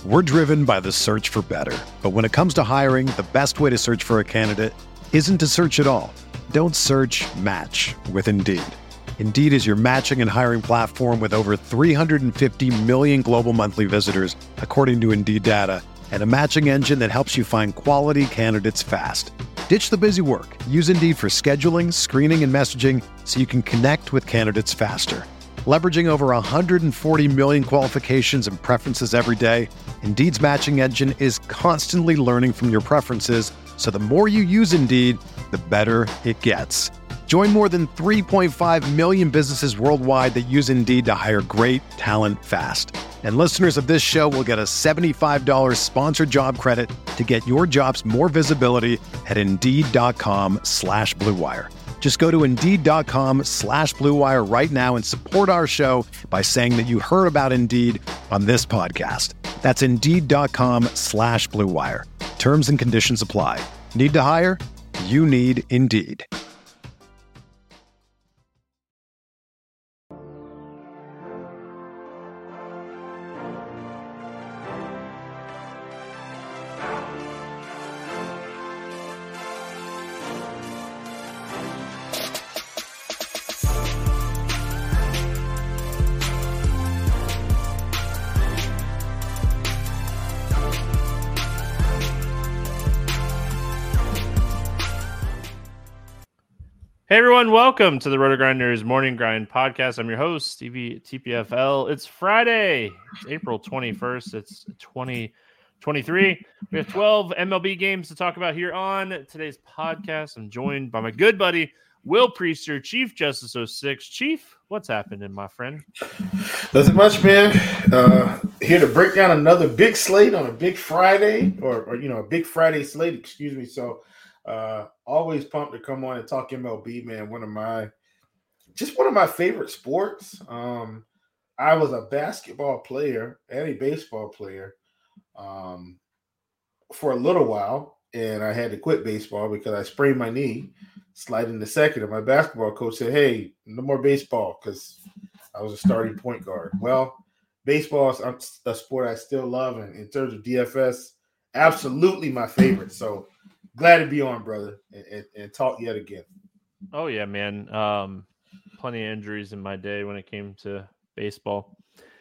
We're driven by the search for better. But when it comes to hiring, the best way to search for a candidate isn't to search at all. Don't search, match with Indeed. Indeed is your matching and hiring platform with over 350 million global monthly visitors, according to Indeed data, and a matching engine that helps you find quality candidates fast. Ditch the busy work. Use Indeed for scheduling, screening, and messaging so you can connect with candidates faster. Leveraging over 140 million qualifications and preferences every day, Indeed's matching engine is constantly learning from your preferences, so the more you use Indeed, the better it gets. Join more than 3.5 million businesses worldwide that use Indeed to hire great talent fast. And listeners of this show will get a $75 sponsored job credit to get your jobs more visibility at Indeed.com/Blue Wire. Just go to Indeed.com/Blue Wire right now and support our show by saying that you heard about Indeed on this podcast. That's Indeed.com/Blue Wire. Terms and conditions apply. Need to hire? You need Indeed. Hey everyone, welcome to the RotoGrinders Morning Grind Podcast. I'm your host, Stevie TPFL. It's Friday, it's April 21st, it's 2023. We have 12 MLB games to talk about here on today's podcast. I'm joined by my good buddy, Will Priester, Chief Justice 06. Chief, what's happening, my friend? Nothing much, man. Here to break down another big slate on a big Friday, or a big Friday slate, excuse me. So, always pumped to come on and talk MLB, man. One of my favorite sports. I was a basketball player and a baseball player for a little while, and I had to quit baseball because I sprained my knee sliding the second, and my basketball coach said, "Hey, no more baseball," because I was a starting point guard. Well, baseball is a sport I still love, and in terms of DFS, absolutely my favorite. So glad to be on, brother, and talk yet again. Oh, yeah, man. Plenty of injuries in my day when it came to baseball.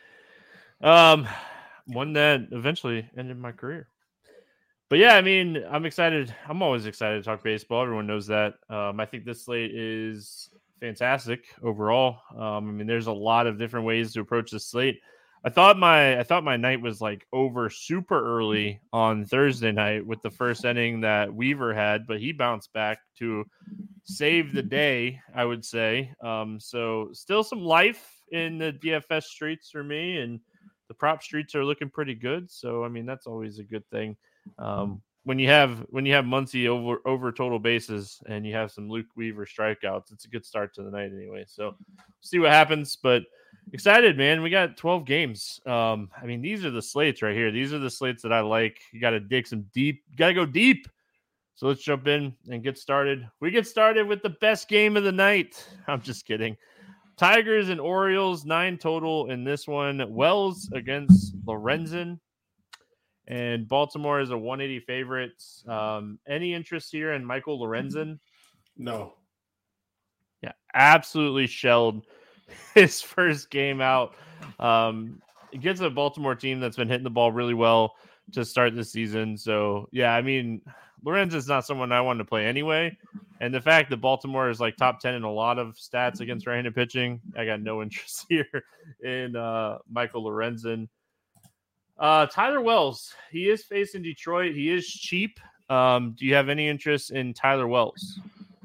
One that eventually ended my career. But, yeah, I mean, I'm excited. I'm always excited to talk baseball. Everyone knows that. I think this slate is fantastic overall. I mean, there's a lot of different ways to approach this slate. I thought my night was like over super early on Thursday night with the first inning that Weaver had, but he bounced back to save the day, I would say. So still some life in the DFS streets for me, and the prop streets are looking pretty good. So I mean, that's always a good thing. When you have Muncy over total bases and you have some Luke Weaver strikeouts, it's a good start to the night anyway. So see what happens, but excited, man. We got 12 games. I mean, these are the slates right here. These are the slates that I like. You got to dig some deep. You got to go deep. So let's jump in and get started. We get started with the best game of the night. I'm just kidding. Tigers and Orioles, 9 total in this one. Wells against Lorenzen. And Baltimore is a 180 favorite. Any interest here in Michael Lorenzen? No. Yeah, absolutely shelled his first game out. Against a Baltimore team that's been hitting the ball really well to start the season. So, yeah, I mean, Lorenzen's not someone I wanted to play anyway. And the fact that Baltimore is like top 10 in a lot of stats against right-handed pitching, I got no interest here in Michael Lorenzen. Tyler Wells, he is facing Detroit. He is cheap. Do you have any interest in Tyler Wells?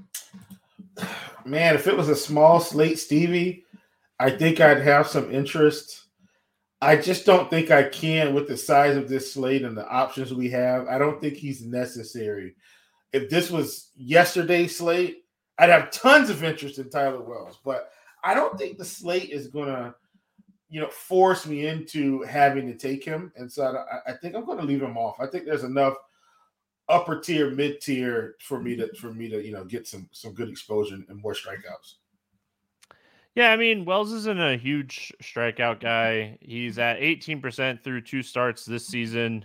Man, if it was a small slate, Stevie, I think I'd have some interest. I just don't think I can with the size of this slate and the options we have. I don't think he's necessary. If this was yesterday's slate, I'd have tons of interest in Tyler Wells, but I don't think the slate is going to, force me into having to take him. And so I think I'm going to leave him off. I think there's enough upper tier, mid tier for me to get some good exposure and more strikeouts. Yeah, I mean, Wells isn't a huge strikeout guy. He's at 18% through 2 starts this season.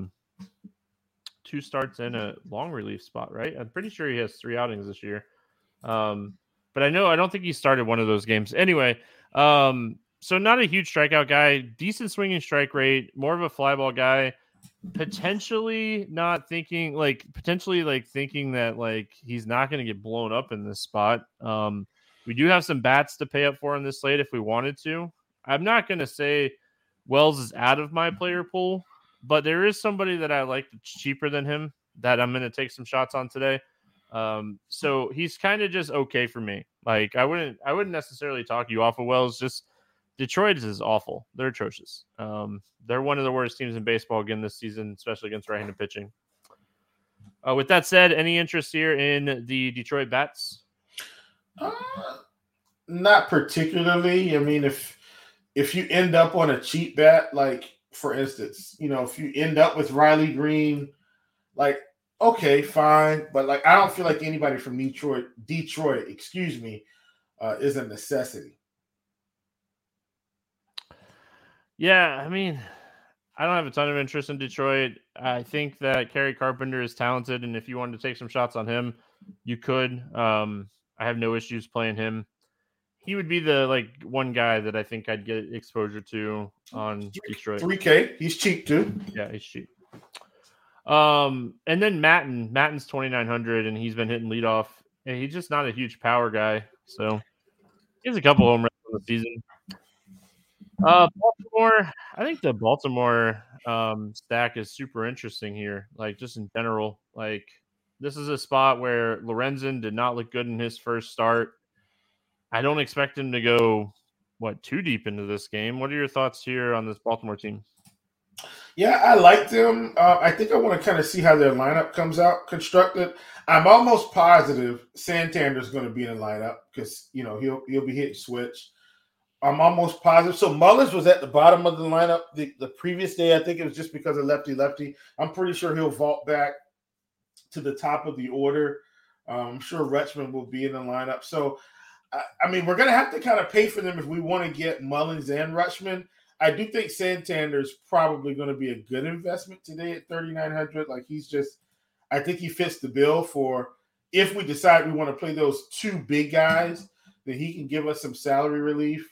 2 starts in a long relief spot, right? I'm pretty sure he has 3 outings this year. But I don't think he started one of those games. Anyway, so not a huge strikeout guy, decent swinging strike rate, more of a fly ball guy. Potentially thinking that like he's not going to get blown up in this spot. We do have some bats to pay up for in this slate if we wanted to. I'm not going to say Wells is out of my player pool, but there is somebody that I like cheaper than him that I'm going to take some shots on today. So he's kind of just okay for me. Like I wouldn't necessarily talk you off of Wells. Just Detroit is awful. They're atrocious. They're one of the worst teams in baseball again this season, especially against right-handed pitching. With that said, any interest here in the Detroit bats? Not particularly. I mean, if you end up on a cheap bat, like for instance, if you end up with Riley Green, like okay, fine, but like I don't feel like anybody from Detroit, is a necessity. Yeah, I mean, I don't have a ton of interest in Detroit. I think that Kerry Carpenter is talented, and if you wanted to take some shots on him, you could. I have no issues playing him. He would be the one guy that I think I'd get exposure to on Detroit. 3K. He's cheap too. Yeah, he's cheap. And then Matten's 2,900, and he's been hitting leadoff, and he's just not a huge power guy. So he has a couple home runs on the season. Baltimore, I think the Baltimore stack is super interesting here. Like just in general, like this is a spot where Lorenzen did not look good in his first start. I don't expect him to go too deep into this game. What are your thoughts here on this Baltimore team? Yeah, I like them. I think I want to kind of see how their lineup comes out constructed. I'm almost positive Santander's going to be in the lineup because he'll be hitting switch. I'm almost positive. So Mullins was at the bottom of the lineup the previous day. I think it was just because of lefty. I'm pretty sure he'll vault back to the top of the order. I'm sure Rutschman will be in the lineup. So, I mean, we're going to have to kind of pay for them if we want to get Mullins and Rutschman. I do think Santander's probably going to be a good investment today at 3,900. Like I think he fits the bill for if we decide we want to play those two big guys, then he can give us some salary relief.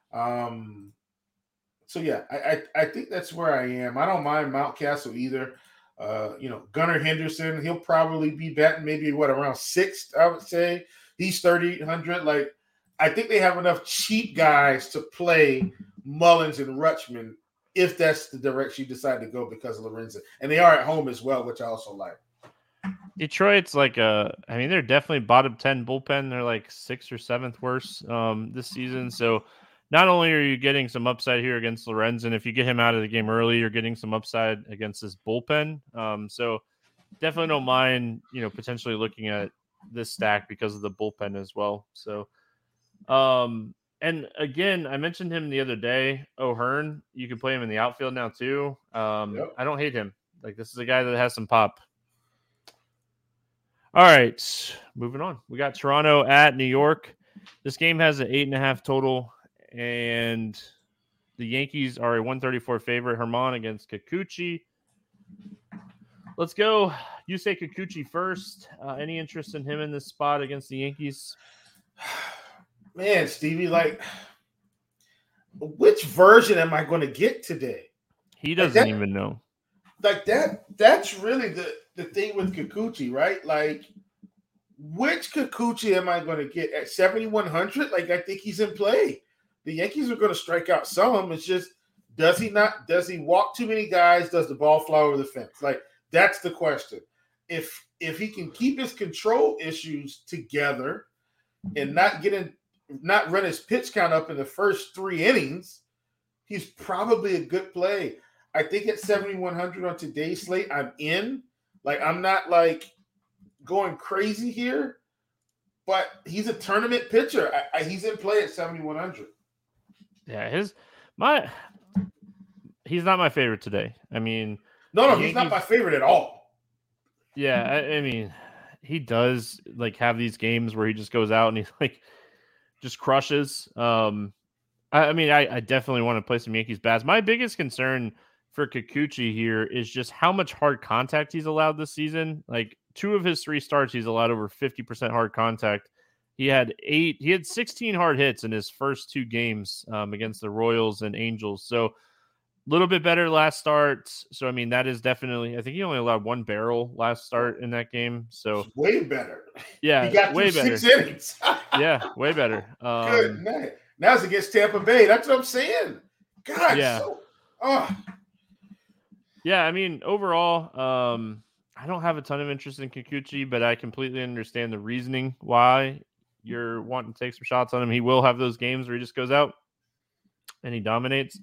So yeah, I think that's where I am. I don't mind Mountcastle either. Gunnar Henderson, he'll probably be batting maybe around 6th, I would say. He's 3,800. Like, I think they have enough cheap guys to play Mullins and Rutschman if that's the direction you decide to go because of Lorenzen. And they are at home as well, which I also like. Detroit's they're definitely bottom 10 bullpen. They're like 6th or 7th worst this season. So not only are you getting some upside here against Lorenzen, if you get him out of the game early, you're getting some upside against this bullpen. So definitely don't mind, potentially looking at this stack because of the bullpen as well. So, and again, I mentioned him the other day, O'Hearn. You can play him in the outfield now too. Yep. I don't hate him. Like this is a guy that has some pop. All right, moving on. We got Toronto at New York. This game has an 8.5 total, and the Yankees are a 134 favorite. Herman against Kikuchi. Let's go. You say Kikuchi first. Any interest in him in this spot against the Yankees? Man, Stevie, which version am I going to get today? He doesn't even know. Like that's really the thing with Kikuchi, right? Like, which Kikuchi am I going to get at 7,100? Like, I think he's in play. The Yankees are going to strike out some. It's just, does he walk too many guys? Does the ball fly over the fence? Like, that's the question. If he can keep his control issues together and not run his pitch count up in the first 3 innings, he's probably a good play. I think at 7,100 on today's slate, I'm in. Like, I'm not going crazy here, but he's a tournament pitcher. He's in play at 7,100. Yeah, he's not my favorite today. I mean, no, he's not my favorite at all. Yeah, I mean, he does have these games where he just goes out and he's just crushes. I mean, I definitely want to play some Yankees bats. My biggest concern for Kikuchi here is just how much hard contact he's allowed this season. Like 2 of his 3 starts, he's allowed over 50% hard contact. He had 16 hard hits in his first 2 games against the Royals and Angels. So a little bit better last start. So, I mean, that is definitely, I think he only allowed 1 barrel last start in that game. So way better. Yeah, he got way through 6 better. innings. Yeah, way better. Good night. Now it's against Tampa Bay. That's what I'm saying. God, yeah. Yeah, I mean, overall, I don't have a ton of interest in Kikuchi, but I completely understand the reasoning why you're wanting to take some shots on him. He will have those games where he just goes out and he dominates.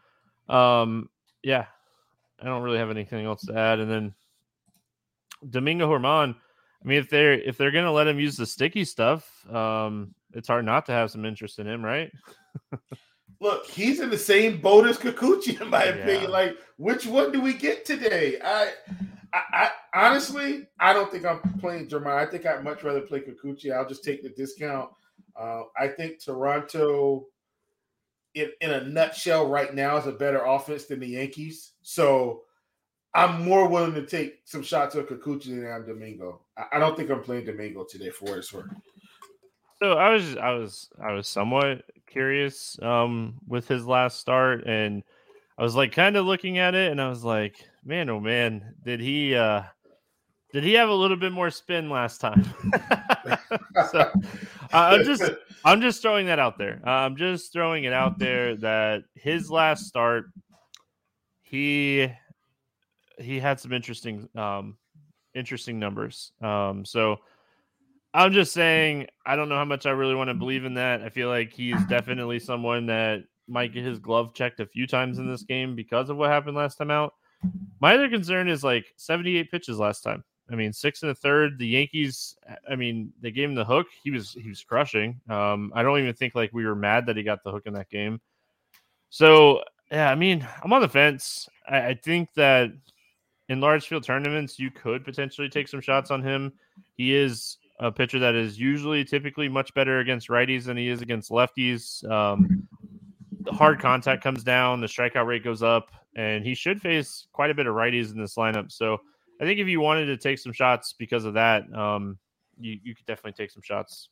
Yeah, I don't really have anything else to add. And then Domingo Germán, I mean, if they're gonna let him use the sticky stuff, it's hard not to have some interest in him, right? Look, he's in the same boat as Kikuchi, in my opinion. Like, which one do we get today? I honestly, I don't think I'm playing Germán. I think I'd much rather play Kikuchi. I'll just take the discount. I think Toronto, in a nutshell, right now is a better offense than the Yankees. So I'm more willing to take some shots at Kikuchi than I am Domingo. I don't think I'm playing Domingo today for what it's worth. So I was somewhat curious with his last start, and I was like kind of looking at it, and I was like, man, oh man, did he have a little bit more spin last time? So I'm just throwing that out there. I'm just throwing it out there that his last start, he had some interesting numbers. So I'm just saying, I don't know how much I really want to believe in that. I feel like he's definitely someone that might get his glove checked a few times in this game because of what happened last time out. My other concern is like 78 pitches last time. I mean, 6 1/3. The Yankees, I mean, they gave him the hook. He was crushing. I don't even think like we were mad that he got the hook in that game. So yeah, I mean, I'm on the fence. I think that in large field tournaments, you could potentially take some shots on him. He is a pitcher that is typically much better against righties than he is against lefties. The hard contact comes down, the strikeout rate goes up, and he should face quite a bit of righties in this lineup. So I think if you wanted to take some shots because of that, you could definitely take some shots.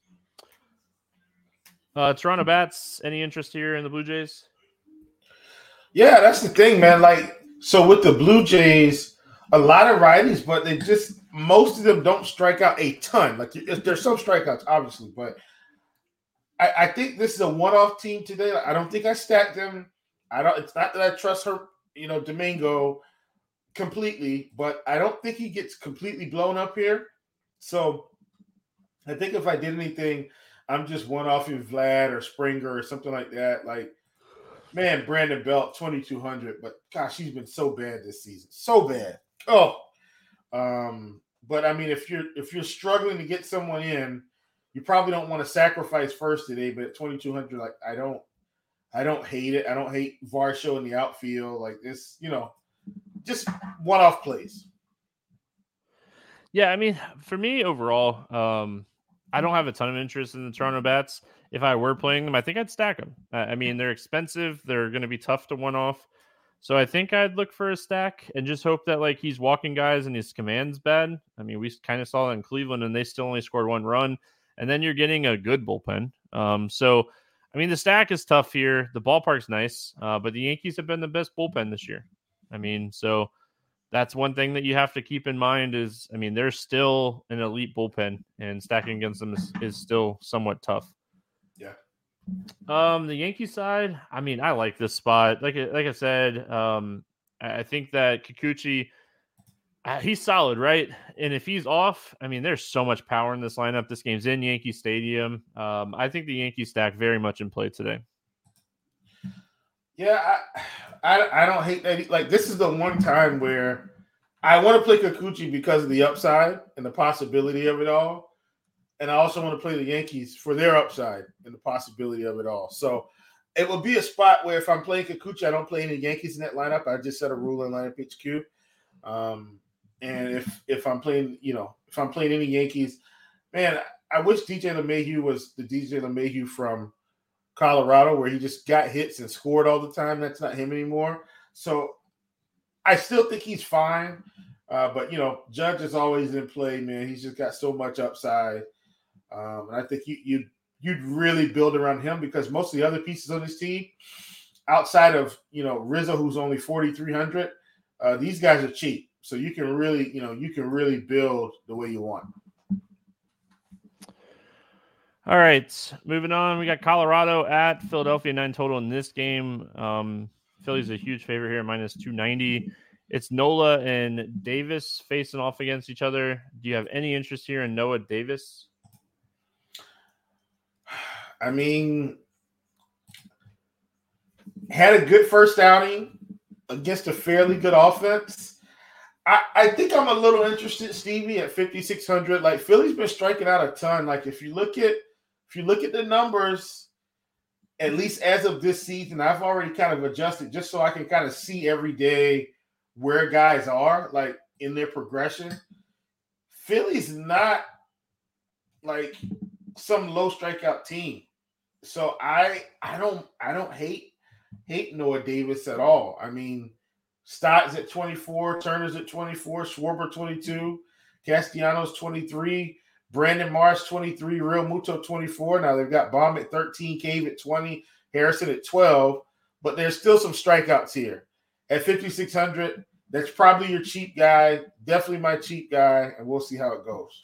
Toronto Bats, any interest here in the Blue Jays? Yeah, that's the thing, man. Like, so with the Blue Jays, a lot of righties, but they just, most of them don't strike out a ton. Like, there's some strikeouts, obviously, but I think this is a one-off team today. I don't think I stacked them. It's not that I trust her, Domingo completely, but I don't think he gets completely blown up here. So I think if I did anything, I'm just one-off in Vlad or Springer or something like that. Like, man, Brandon Belt, 2,200, but gosh, he's been so bad this season. So bad. But I mean, if you're struggling to get someone in, you probably don't want to sacrifice first today, but at 2,200, like, I don't hate it. I don't hate Varsho in the outfield. Like this, just one-off plays. Yeah, I mean, for me overall, I don't have a ton of interest in the Toronto Bats. If I were playing them, I think I'd stack them. I mean, they're expensive. They're going to be tough to one-off. So I think I'd look for a stack and just hope that like he's walking guys and his command's bad. I mean, we kind of saw that in Cleveland, and they still only scored 1 run. And then you're getting a good bullpen. So, I mean, the stack is tough here. The ballpark's nice, but the Yankees have been the best bullpen this year. I mean, so that's one thing that you have to keep in mind is, I mean, they're still an elite bullpen, and stacking against them is still somewhat tough. Yeah. The Yankee side, I mean, I like this spot. Like I said, I think that Kikuchi, he's solid, right? And if he's off, I mean, there's so much power in this lineup. This game's in Yankee Stadium. I think the Yankees stack very much in play today. Yeah, I don't hate that. Like, this is the one time where I want to play Kikuchi because of the upside and the possibility of it all. And I also want to play the Yankees for their upside and the possibility of it all. So it will be a spot where if I'm playing Kikuchi, I don't play any Yankees in that lineup. I just set a rule in lineup HQ. And if I'm playing, if I'm playing any Yankees, man, I wish DJ LeMahieu was the DJ LeMahieu from Colorado, where he just got hits and scored all the time. That's not him anymore. So I still think he's fine. But, Judge is always in play, man. He's just got so much upside. And I think you'd really build around him, because most of the other pieces on this team, outside of, Rizzo, who's only 4,300, these guys are cheap. So you can really build the way you want. All right, moving on. We got Colorado at Philadelphia, 9 total in this game. Philly's a huge favorite here, minus 290. It's Nola and Davis facing off against each other. Do you have any interest here in Noah Davis? I mean, had a good first outing against a fairly good offense. I think I'm a little interested, Stevie, at 5,600. Like, Philly's been striking out a ton. Like, if you look at the numbers, at least as of this season, I've already kind of adjusted just so I can kind of see every day where guys are, like, in their progression. Philly's not like some low strikeout team. So I don't hate Noah Davis at all. I mean, Stott's at 24, Turner's at 24, Schwarber 22, Castellanos 23, Brandon Marsh 23, Real Muto 24. Now they've got Baum at 13, Cave at 20, Harrison at 12, but there's still some strikeouts here. At 5,600, that's probably your cheap guy, definitely my cheap guy, and we'll see how it goes.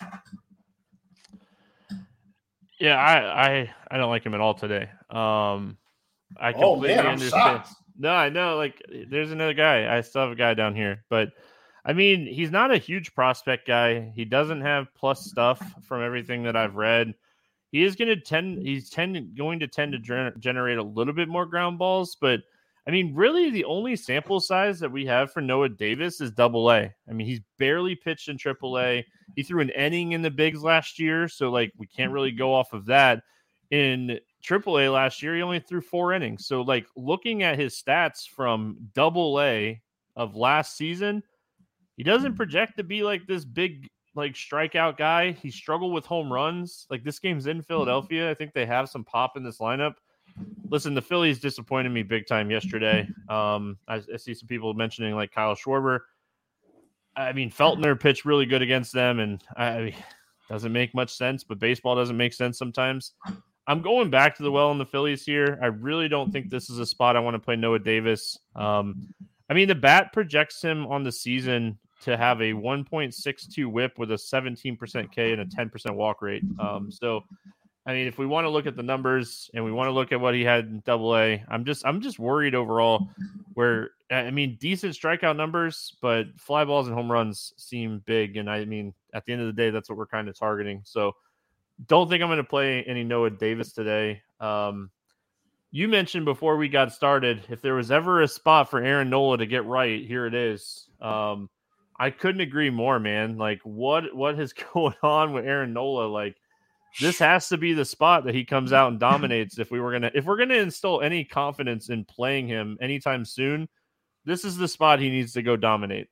Yeah, I don't like him at all today. I completely understand. Shocked. No, I know. Like, there's another guy. I still have a guy down here, but I mean, he's not a huge prospect guy. He doesn't have plus stuff from everything that I've read. He is going to tend to generate a little bit more ground balls, but I mean, really, the only sample size that we have for Noah Davis is AA. I mean, he's barely pitched in AAA. He threw an inning in the bigs last year, so like we can't really go off of that. In AAA last year, he only threw 4 innings. So like looking at his stats from AA of last season, he doesn't project to be like this big like strikeout guy. He struggled with home runs. Like, this game's in Philadelphia. I think they have some pop in this lineup. Listen, the Phillies disappointed me big time yesterday. I see some people mentioning like Kyle Schwarber. I mean, Feltner pitched really good against them, and doesn't make much sense, but baseball doesn't make sense sometimes. I'm going back to the well in the Phillies here. I really don't think this is a spot I want to play Noah Davis. I mean, the bat projects him on the season to have a 1.62 whip with a 17% K and a 10% walk rate. So, I mean, if we want to look at the numbers and we want to look at what he had in AA, I'm just worried overall where, I mean, decent strikeout numbers, but fly balls and home runs seem big. And I mean, at the end of the day, that's what we're kind of targeting. So don't think I'm going to play any Noah Davis today. You mentioned before we got started, if there was ever a spot for Aaron Nola to get right, here it is. I couldn't agree more, man. Like, what is going on with Aaron Nola? Like, this has to be the spot that he comes out and dominates. If we're gonna instill any confidence in playing him anytime soon, this is the spot he needs to go dominate.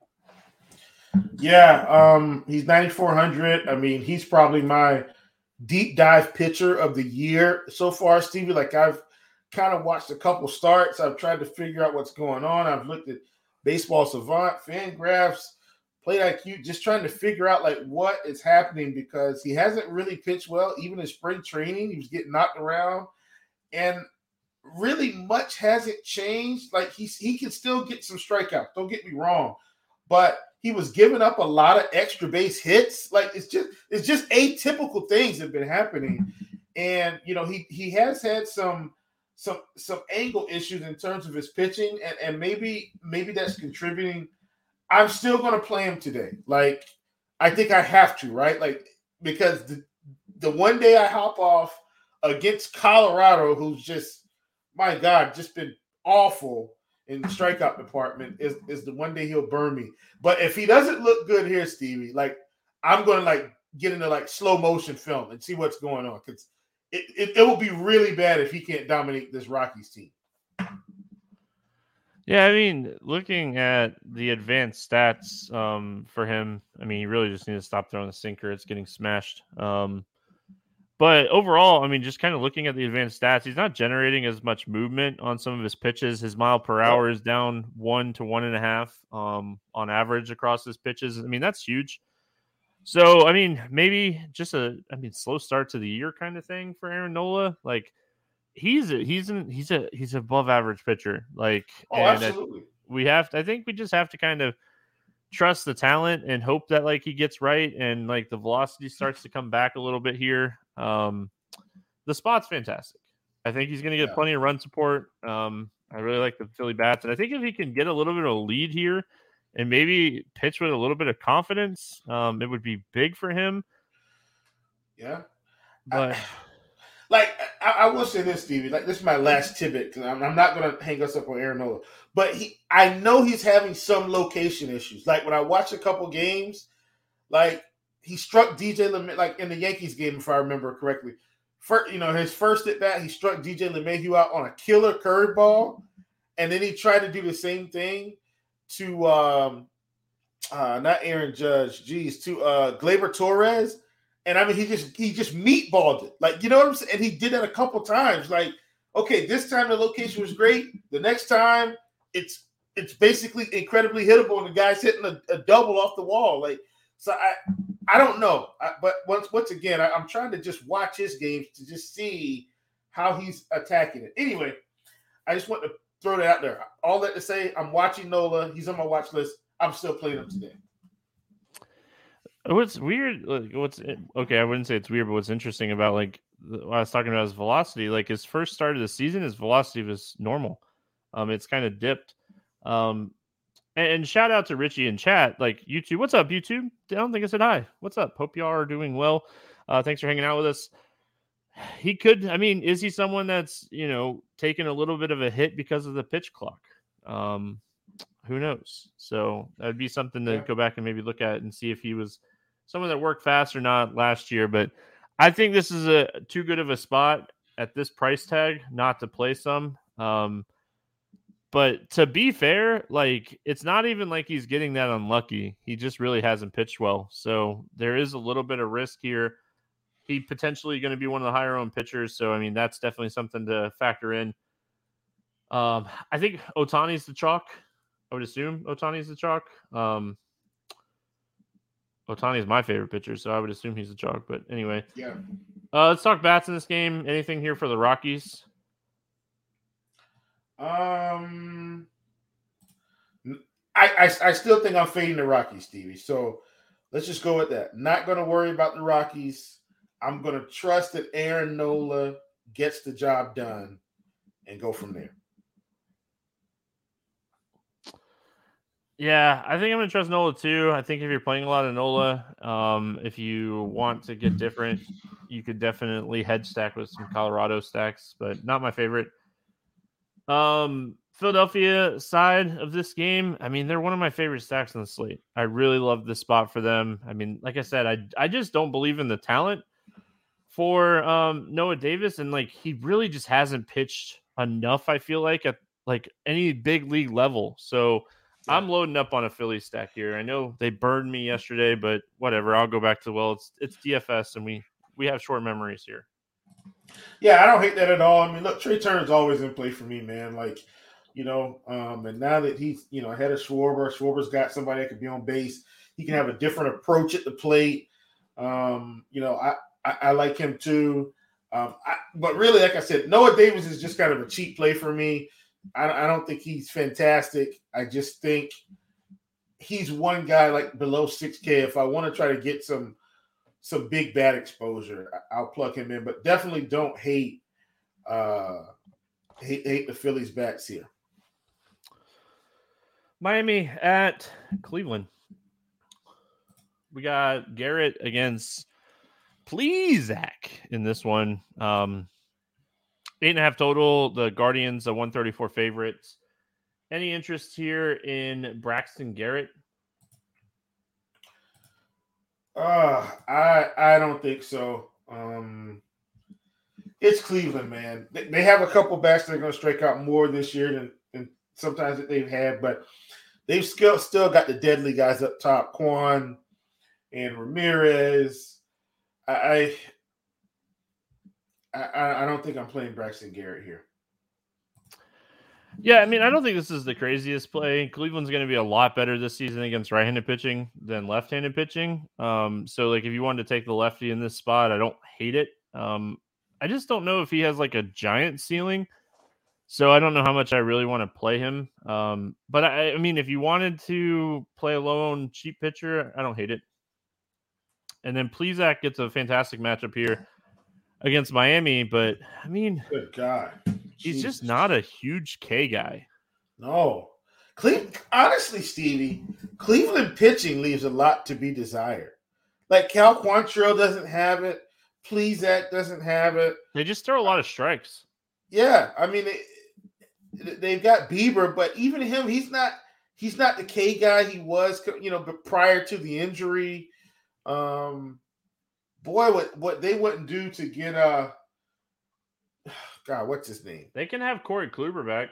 Yeah, he's 9,400. I mean, he's probably my deep dive pitcher of the year so far, Stevie. Like, I've kind of watched a couple starts. I've tried to figure out what's going on. I've looked at Baseball Savant, Fangraphs, Plate IQ, just trying to figure out like what is happening, because he hasn't really pitched well, even in spring training. He was getting knocked around, and really much hasn't changed. Like, he can still get some strikeouts. Don't get me wrong, but he was giving up a lot of extra base hits. Like, it's just atypical things that have been happening, and he has had some angle issues in terms of his pitching, and maybe that's contributing. I'm still going to play him today. Like, I think I have to, right? Like, because the one day I hop off against Colorado, who's just, my God, just been awful in the strikeout department, is the one day he'll burn me. But if he doesn't look good here, Stevie, like, I'm going to like get into like slow motion film and see what's going on, because it will be really bad if he can't dominate this Rockies team. Yeah, I mean, looking at the advanced stats for him, I mean, he really just needs to stop throwing the sinker. It's getting smashed. But overall, I mean, just kind of looking at the advanced stats, he's not generating as much movement on some of his pitches. His mile per hour is down 1 to 1.5 on average across his pitches. I mean, that's huge. So, I mean, maybe just slow start to the year kind of thing for Aaron Nola. Like he's above average pitcher. Like, absolutely. I think we just have to kind of trust the talent and hope that like he gets right and like the velocity starts to come back a little bit here. The spot's fantastic. I think he's going to get plenty of run support. I really like the Philly bats, and I think if he can get a little bit of a lead here and maybe pitch with a little bit of confidence, it would be big for him. Yeah, but I will say this, Stevie. Like this is my last tidbit because I'm not going to hang us up on Aaron Nola, but I know he's having some location issues. Like when I watch a couple games, like he struck DJ LeMahieu, like in the Yankees game, if I remember correctly. His first at bat, he struck DJ LeMahieu out on a killer curveball, and then he tried to do the same thing to not Aaron Judge, to Gleyber Torres. And I mean, he just meatballed it. Like, you know what I'm saying? And he did that a couple times. Like, okay, this time the location was great. The next time it's basically incredibly hittable, and the guy's hitting a double off the wall. Like, so I don't know. But once again, I'm trying to just watch his games to just see how he's attacking it. Anyway, I just want to throw that out there. All that to say, I'm watching Nola. He's on my watch list. I'm still playing him today. What's weird? Okay? I wouldn't say it's weird, but what's interesting about like what I was talking about his velocity. Like his first start of the season, his velocity was normal. It's kind of dipped. And shout out to Richie in chat. Like YouTube, what's up, YouTube? I don't think I said hi. What's up? Hope y'all are doing well. Thanks for hanging out with us. He could. I mean, is he someone that's taking a little bit of a hit because of the pitch clock? Who knows? So that would be something to go back and maybe look at and see if he was someone that worked fast or not last year. But I think this is too good of a spot at this price tag not to play some. But to be fair, like it's not even like he's getting that unlucky. He just really hasn't pitched well. So there is a little bit of risk here. He potentially going to be one of the higher owned pitchers. So, I mean, that's definitely something to factor in. I think Ohtani's the chalk. I would assume Ohtani's the chalk. Ohtani's my favorite pitcher, so I would assume he's the chalk. But anyway, let's talk bats in this game. Anything here for the Rockies? I still think I'm fading the Rockies, Stevie. So let's just go with that. Not going to worry about the Rockies. I'm going to trust that Aaron Nola gets the job done and go from there. Yeah, I think I'm going to trust Nola too. I think if you're playing a lot of Nola, if you want to get different, you could definitely head stack with some Colorado stacks, but not my favorite. Philadelphia side of this game, I mean, they're one of my favorite stacks on the slate. I really love this spot for them. I mean, like I said, I just don't believe in the talent for Noah Davis, and like he really just hasn't pitched enough, I feel like, at like any big league level. So I'm loading up on a Philly stack here. I know they burned me yesterday, but whatever. I'll go back to it's DFS, and we have short memories here. Yeah, I don't hate that at all. I mean, look, Trey Turner's always in play for me, man. Like, and now that he's, ahead of Schwarber's got somebody that could be on base. He can have a different approach at the plate. I like him too. But really, like I said, Noah Davis is just kind of a cheap play for me. I don't think he's fantastic. I just think he's one guy like below 6K. If I want to try to get some big bat exposure, I'll plug him in. But definitely don't hate the Phillies bats here. Miami at Cleveland. We got Garrett against Plesac in this one. 8.5 total. The Guardians, a 134 favorites. Any interest here in Braxton Garrett? I don't think so. It's Cleveland, man. They have a couple bats that are going to strike out more this year than sometimes that they've had, but they've still got the deadly guys up top, Kwan and Ramirez. I don't think I'm playing Braxton Garrett here. Yeah, I mean, I don't think this is the craziest play. Cleveland's going to be a lot better this season against right-handed pitching than left-handed pitching. So, like, if you wanted to take the lefty in this spot, I don't hate it. I just don't know if he has, like, a giant ceiling. So I don't know how much I really want to play him. But, I mean, if you wanted to play a low-owned cheap pitcher, I don't hate it. And then Plesac gets a fantastic matchup here against Miami. But, I mean, good God. He's just not a huge K guy. No. Honestly, Stevie, Cleveland pitching leaves a lot to be desired. Like Cal Quantrill doesn't have it. Plesac doesn't have it. They just throw a lot of strikes. Yeah. I mean, they've got Bieber, but even him, he's not the K guy he was, but prior to the injury. Boy, what they wouldn't do to get God, what's his name? They can have Corey Kluber back.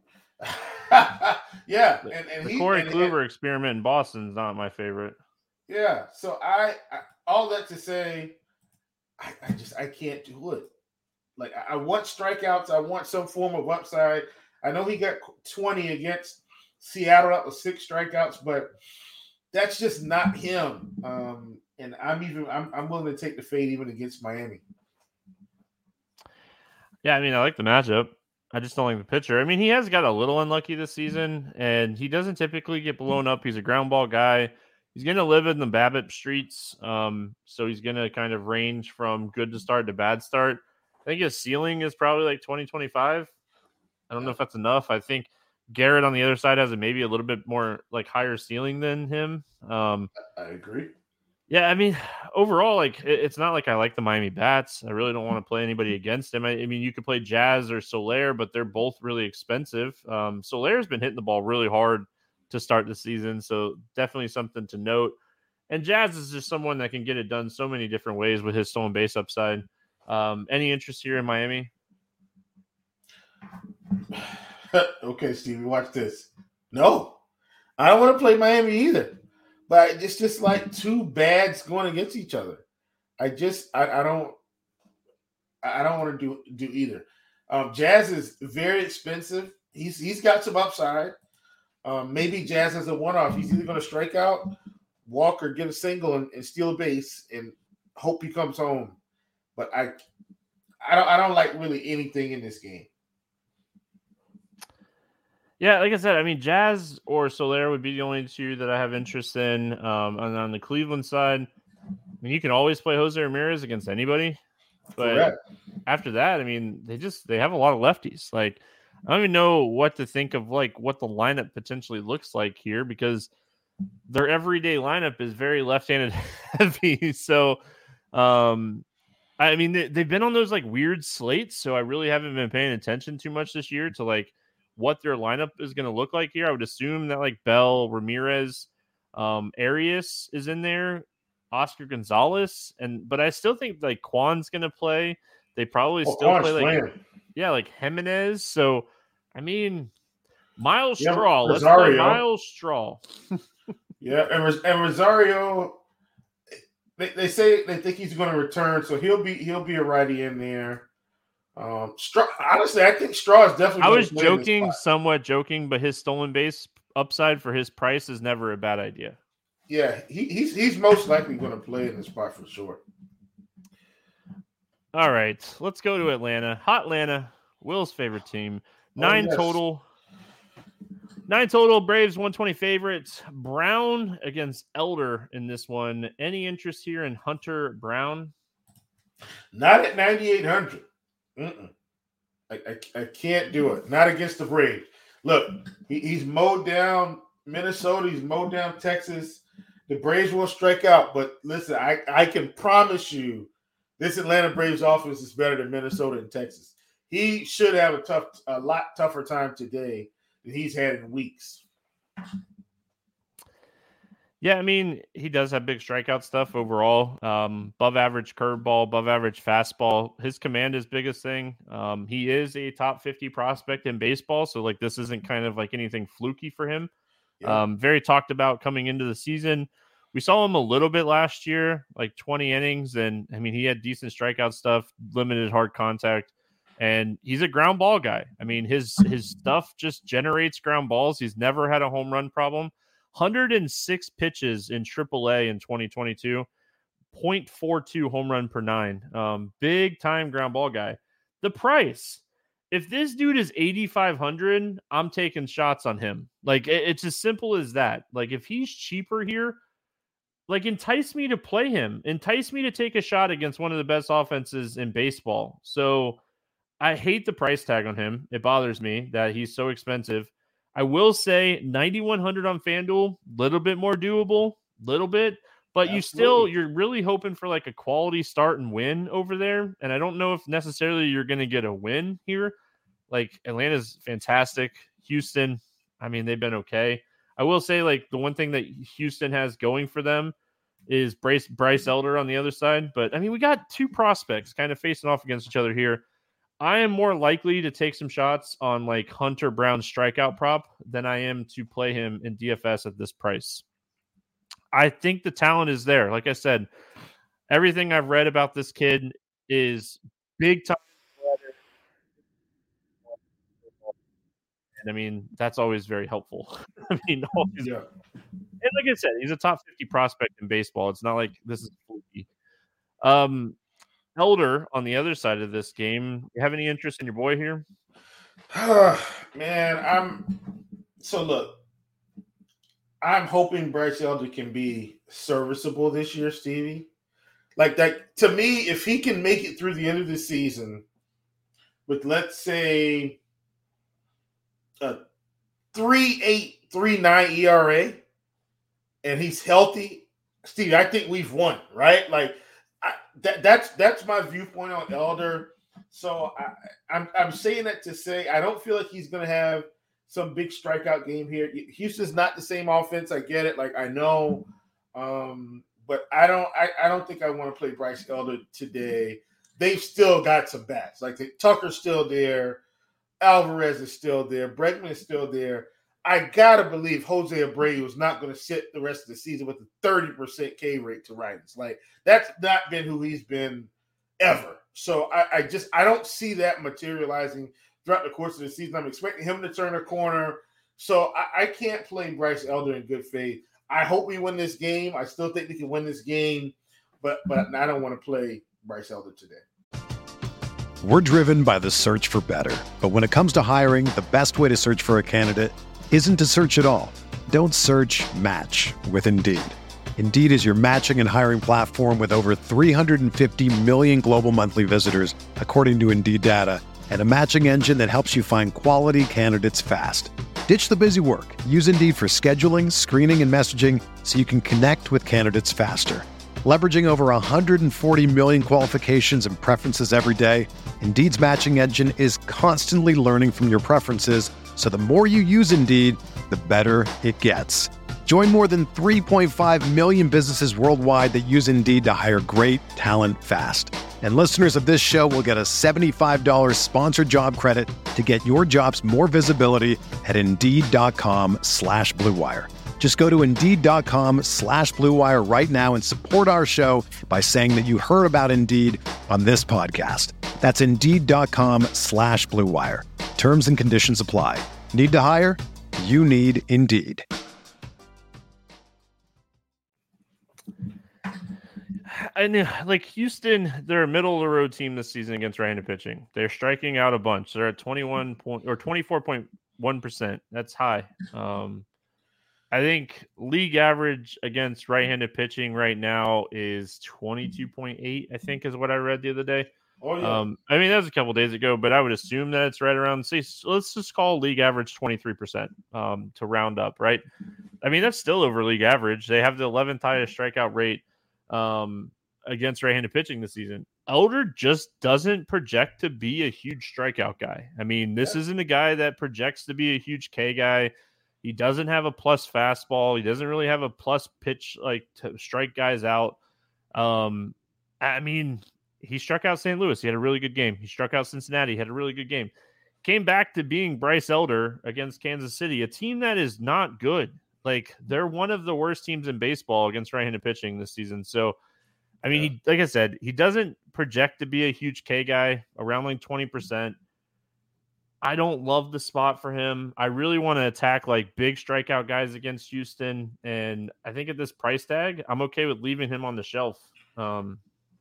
Yeah, and the Corey Kluber experiment in Boston is not my favorite. Yeah, so I all that to say, I can't do it. Like I want strikeouts. I want some form of upside. I know he got 20 against Seattle. That was 6 strikeouts, but that's just not him. And I'm willing to take the fade even against Miami. Yeah, I mean, I like the matchup. I just don't like the pitcher. I mean, he has got a little unlucky this season, and he doesn't typically get blown up. He's a ground ball guy. He's going to live in the BABIP streets, so he's going to kind of range from good to start to bad start. I think his ceiling is probably like 20-25. I don't know if that's enough. I think Garrett on the other side has maybe a little bit more like higher ceiling than him. I agree. Yeah, I mean, overall, like it's not like I like the Miami Bats. I really don't want to play anybody against him. I mean, you could play Jazz or Soler, but they're both really expensive. Soler's been hitting the ball really hard to start the season, so definitely something to note. And Jazz is just someone that can get it done so many different ways with his stolen base upside. Any interest here in Miami? Okay, Stevie, watch this. No, I don't want to play Miami either. But it's just like two bads going against each other. I don't want to do either. Jazz is very expensive. He's got some upside. Maybe Jazz has a one-off. He's either going to strike out, walk, or get a single and steal a base and hope he comes home. But I don't like really anything in this game. Yeah, like I said, I mean, Jazz or Soler would be the only two that I have interest in. On the Cleveland side, I mean, you can always play Jose Ramirez against anybody. But Correct. After that, I mean, they have a lot of lefties. Like, I don't even know what to think of, like, what the lineup potentially looks like here because their everyday lineup is very left-handed heavy. So, I mean, they've been on those, like, weird slates, so I really haven't been paying attention too much this year to, like, what their lineup is going to look like here. I would assume that like Bell, Ramirez, Arias is in there, Oscar Gonzalez, but I still think like Kwan's going to play. They probably still play like Jimenez. So I mean, Miles Straw. Let's play Miles Straw. Yeah, and Rosario. They say they think he's going to return, so he'll be a righty in there. Straw, honestly, I think Straw is definitely. I was somewhat joking, but his stolen base upside for his price is never a bad idea. Yeah, he's most likely going to play in the spot for sure. All right, let's go to Atlanta. Hot Atlanta, Will's favorite team. 9 total. 9 total. Braves 120 favorites. Brown against Elder in this one. Any interest here in Hunter Brown? Not at 9,800. I can't do it. Not against the Braves. Look, he's mowed down Minnesota. He's mowed down Texas. The Braves will strike out. But listen, I can promise you this Atlanta Braves offense is better than Minnesota and Texas. He should have a lot tougher time today than he's had in weeks. Yeah, I mean, he does have big strikeout stuff overall. Above average curveball, above average fastball. His command is biggest thing. He is a top 50 prospect in baseball, so like this isn't kind of like anything fluky for him. Yeah. Very talked about coming into the season. We saw him a little bit last year, like 20 innings. And I mean, he had decent strikeout stuff, limited hard contact, and he's a ground ball guy. I mean, his stuff just generates ground balls. He's never had a home run problem. 106 pitches in AAA in 2022, 0.42 home run per 9. Big time ground ball guy. The price, if this dude is 8,500, I'm taking shots on him. Like, it's as simple as that. Like, if he's cheaper here, like, entice me to play him. Entice me to take a shot against one of the best offenses in baseball. So I hate the price tag on him. It bothers me that he's so expensive. I will say 9,100 on FanDuel, little bit more doable, little bit. But you're really hoping for like a quality start and win over there. And I don't know if necessarily you're going to get a win here. Like, Atlanta's fantastic. Houston, I mean, they've been okay. I will say, like, the one thing that Houston has going for them is Bryce Elder on the other side. But I mean, we got two prospects kind of facing off against each other here. I am more likely to take some shots on like Hunter Brown's strikeout prop than I am to play him in DFS at this price. I think the talent is there. Like I said, everything I've read about this kid is big time. And I mean, that's always very helpful. I mean, and like I said, he's a top 50 prospect in baseball. It's not like this is fluky. Elder on the other side of this game. You have any interest in your boy here? Man, I'm hoping Bryce Elder can be serviceable this year, Stevie. Like, that, to me, if he can make it through the end of the season with, let's say, a 3.8, 3.9 ERA, and he's healthy, Steve, I think we've won, right? Like, that's my viewpoint on Elder. So I'm saying that to say I don't feel like he's going to have some big strikeout game here. Houston's not the same offense. I get it. Like, I know, but I don't think I want to play Bryce Elder today. They've still got some bats. Like, Tucker's still there. Alvarez is still there. Bregman is still there. I got to believe Jose Abreu is not going to sit the rest of the season with a 30% K rate to righties. Like, that's not been who he's been ever. So I don't see that materializing throughout the course of the season. I'm expecting him to turn a corner. So I can't play Bryce Elder in good faith. I hope we win this game. I still think we can win this game, but I don't want to play Bryce Elder today. We're driven by the search for better. But when it comes to hiring, the best way to search for a candidate isn't to search at all. Don't search, match with Indeed. Indeed is your matching and hiring platform with over 350 million global monthly visitors, according to Indeed data, and a matching engine that helps you find quality candidates fast. Ditch the busy work. Use Indeed for scheduling, screening, and messaging so you can connect with candidates faster. Leveraging over 140 million qualifications and preferences every day, Indeed's matching engine is constantly learning from your preferences, so the more you use Indeed, the better it gets. Join more than 3.5 million businesses worldwide that use Indeed to hire great talent fast. And listeners of this show will get a $75 sponsored job credit to get your jobs more visibility at Indeed.com/Blue Wire. Just go to Indeed.com/Blue Wire right now and support our show by saying that you heard about Indeed on this podcast. That's Indeed.com/Blue Wire. Terms and conditions apply. Need to hire? You need Indeed. And like Houston, they're a middle of the road team this season against right-handed pitching. They're striking out a bunch. They're at 24.1%. That's high. I think league average against right-handed pitching right now is 22.8, I think is what I read the other day. Oh, yeah. I mean, that was a couple days ago, but I would assume that it's right around, say, let's just call league average 23% to round up, right? I mean, that's still over league average. They have the 11th highest strikeout rate against right-handed pitching this season. Elder just doesn't project to be a huge strikeout guy. I mean, this isn't a guy that projects to be a huge K guy. He doesn't have a plus fastball. He doesn't really have a plus pitch like to strike guys out. I mean, he struck out St. Louis. He had a really good game. He struck out Cincinnati. He had a really good game. Came back to being Bryce Elder against Kansas City, a team that is not good. Like, they're one of the worst teams in baseball against right-handed pitching this season. So, I mean, like I said, he doesn't project to be a huge K guy, around like 20%. I don't love the spot for him. I really want to attack like big strikeout guys against Houston. And I think at this price tag, I'm okay with leaving him on the shelf. I'm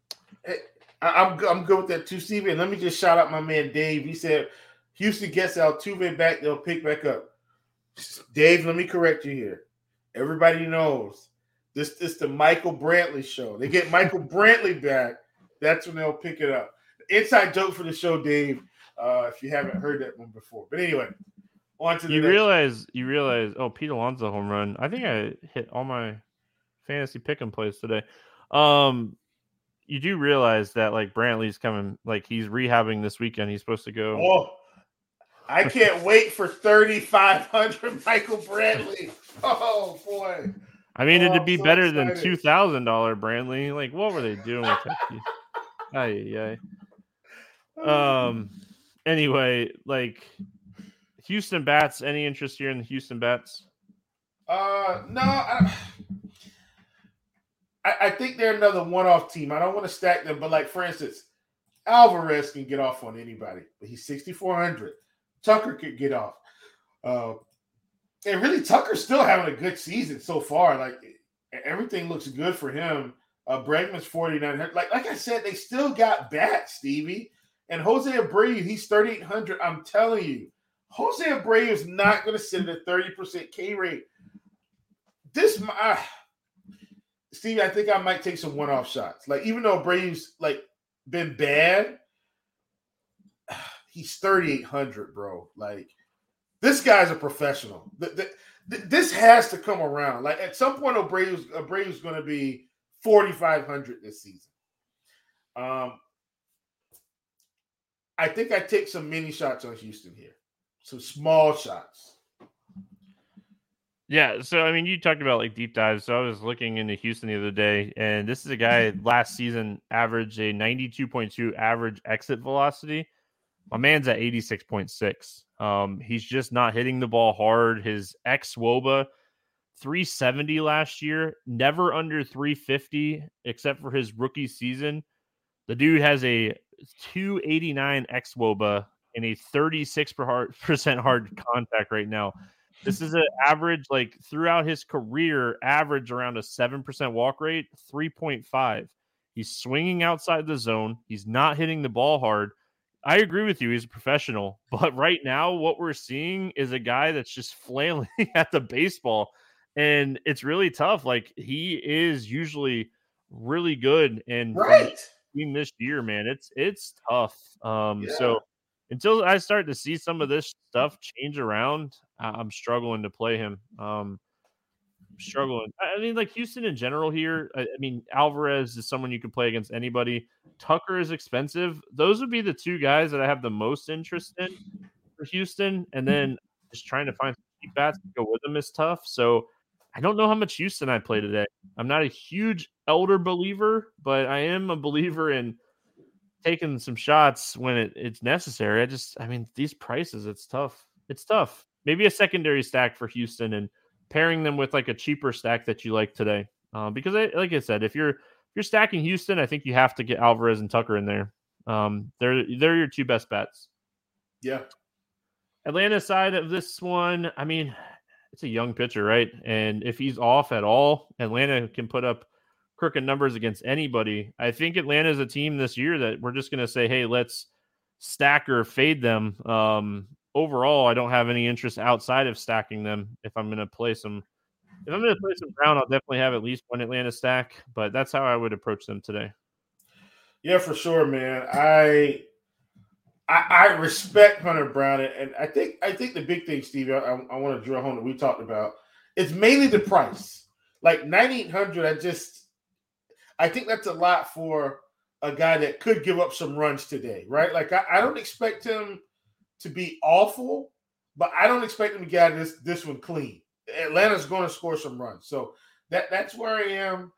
good with that too, Stevie. And let me just shout out my man Dave. He said Houston gets Altuve back, they'll pick back up. Dave, let me correct you here. Everybody knows this is the Michael Brantley show. They get Michael Brantley back, that's when they'll pick it up. Inside joke for the show, Dave. If you haven't heard that one before. But anyway, on to the you realize, oh, Pete Alonso home run. I think I hit all my fantasy pick and plays today. You do realize that like Brantley's coming, like he's rehabbing this weekend. He's supposed to go. Oh, I can't wait for 3,500 Michael Brantley. Oh boy. I mean, it'd be so better excited than $2,000 Brantley. Like, what were they doing with that? Anyway, like Houston bats. Any interest here in the Houston bats? No. I think they're another one-off team. I don't want to stack them, but like for instance, Alvarez can get off on anybody, but he's 6,400. Tucker could get off. And really, Tucker's still having a good season so far. Like everything looks good for him. Bregman's 4,900. Like I said, they still got bats, Stevie. And Jose Abreu, he's 3,800. I'm telling you, Jose Abreu is not going to sit at a 30% K rate. Stevie, I think I might take some one-off shots. Like even though Abreu's like been bad, he's 3,800, bro. Like this guy's a professional. This has to come around. Like at some point, Abreu's going to be 4,500 this season. I think I take some mini shots on Houston here, some small shots. Yeah, so I mean, you talked about like deep dives. So I was looking into Houston the other day, and this is a guy last season averaged a 92.2 average exit velocity. My man's at 86.6. He's just not hitting the ball hard. His xWOBA 370 last year, never under 350 except for his rookie season. The dude has a 289 xWOBA and a 36% hard contact right now. This is an average, like throughout his career, average around a 7% walk rate, 3.5. He's swinging outside the zone. He's not hitting the ball hard. I agree with you. He's a professional. But right now, what we're seeing is a guy that's just flailing at the baseball. And it's really tough. Like, he is usually really good. And in this year, man, it's tough. So until I start to see some of this stuff change around, I'm struggling to play him. Struggling. I mean, like Houston in general here. I mean, Alvarez is someone you can play against anybody. Tucker is expensive. Those would be the two guys that I have the most interest in for Houston. And then just trying to find some cheap bats to go with them is tough. So I don't know how much Houston I play today. I'm not a huge Elder believer, but I am a believer in taking some shots when it's necessary. I mean, these prices, it's tough. It's tough. Maybe a secondary stack for Houston and pairing them with like a cheaper stack that you like today. Because like I said, if you're stacking Houston, I think you have to get Alvarez and Tucker in there. They're your two best bets. Yeah. Atlanta side of this one, I mean, it's a young pitcher, right? And if he's off at all, Atlanta can put up crooked numbers against anybody. I think Atlanta is a team this year that we're just going to say, hey, let's stack or fade them. Overall, I don't have any interest outside of stacking them. If I'm going to play some Brown, I'll definitely have at least one Atlanta stack, but that's how I would approach them today. Yeah, for sure, man. I respect Hunter Brown, and I think the big thing, Steve, I want to drill home that we talked about, it's mainly the price. Like 9,800, I think that's a lot for a guy that could give up some runs today, right? Like I don't expect him to be awful, but I don't expect him to get out of this one clean. Atlanta's going to score some runs, so that's where I am.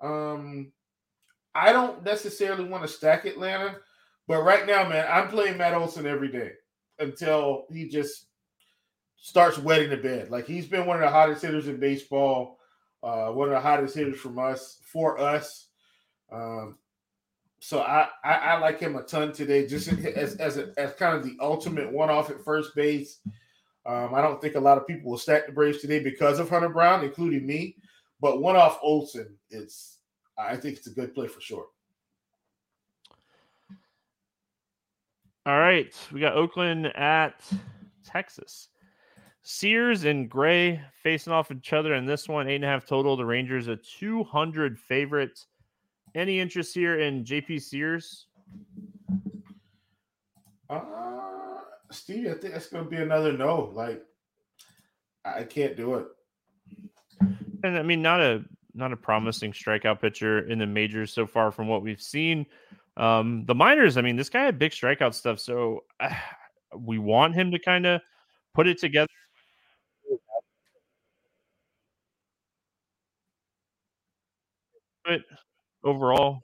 I don't necessarily want to stack Atlanta, but right now, man, I'm playing Matt Olson every day until he just starts wetting the bed. Like, he's been one of the hottest hitters in baseball, one of the hottest hitters for us. So I like him a ton today, just as kind of the ultimate one-off at first base. I don't think a lot of people will stack the Braves today because of Hunter Brown, including me. But one-off Olson, I think it's a good play for sure. All right, we got Oakland at Texas. Sears and Gray facing off each other in this one, 8.5 total. The Rangers a 200 favorite. Any interest here in JP Sears? Steve, I think that's going to be another no. Like, I can't do it. And I mean, not a promising strikeout pitcher in the majors so far from what we've seen. The minors, I mean, this guy had big strikeout stuff, so we want him to kind of put it together. But overall,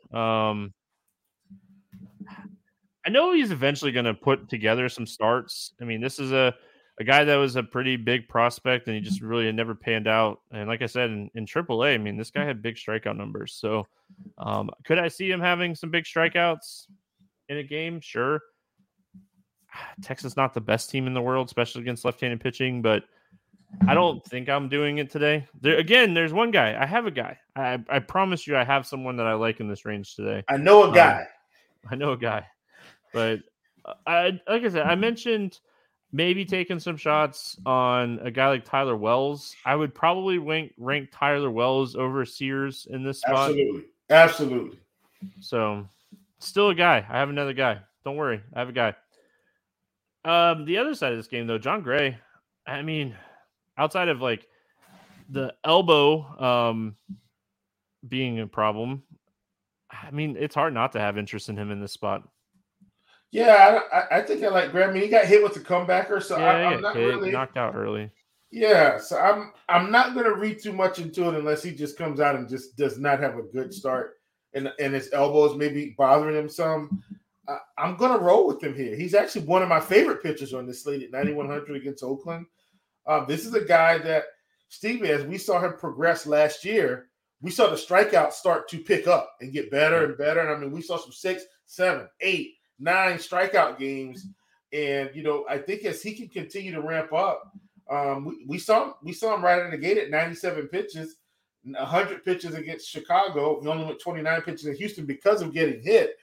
I know he's eventually going to put together some starts. I mean, this is a guy that was a pretty big prospect, and he just really had never panned out. And like I said, in AAA, I mean, this guy had big strikeout numbers. So could I see him having some big strikeouts in a game? Sure. Texas not the best team in the world, especially against left-handed pitching, but I don't think I'm doing it today. There's one guy. I have a guy. I promise you I have someone that I like in this range today. I know a guy. But like I said, I mentioned maybe taking some shots on a guy like Tyler Wells. I would probably rank Tyler Wells over Sears in this spot. Absolutely. So still a guy. I have another guy. Don't worry. I have a guy. The other side of this game, though, John Gray, I mean, outside of like the elbow being a problem, I mean, it's hard not to have interest in him in this spot. Yeah, I think I like Gray. I mean, he got hit with the comebacker, so I'm not really knocked out early. Yeah, so I'm not going to read too much into it unless he just comes out and just does not have a good start, and his elbows maybe bothering him some. I'm going to roll with him here. He's actually one of my favorite pitchers on this slate at 9,100 against Oakland. This is a guy that, Stevie, as we saw him progress last year, we saw the strikeouts start to pick up and get better and better. And I mean, we saw some 6, 7, 8, 9 strikeout games. And, I think as he can continue to ramp up, we saw him right out of the gate at 97 pitches, 100 pitches against Chicago. He only went 29 pitches in Houston because of getting hit.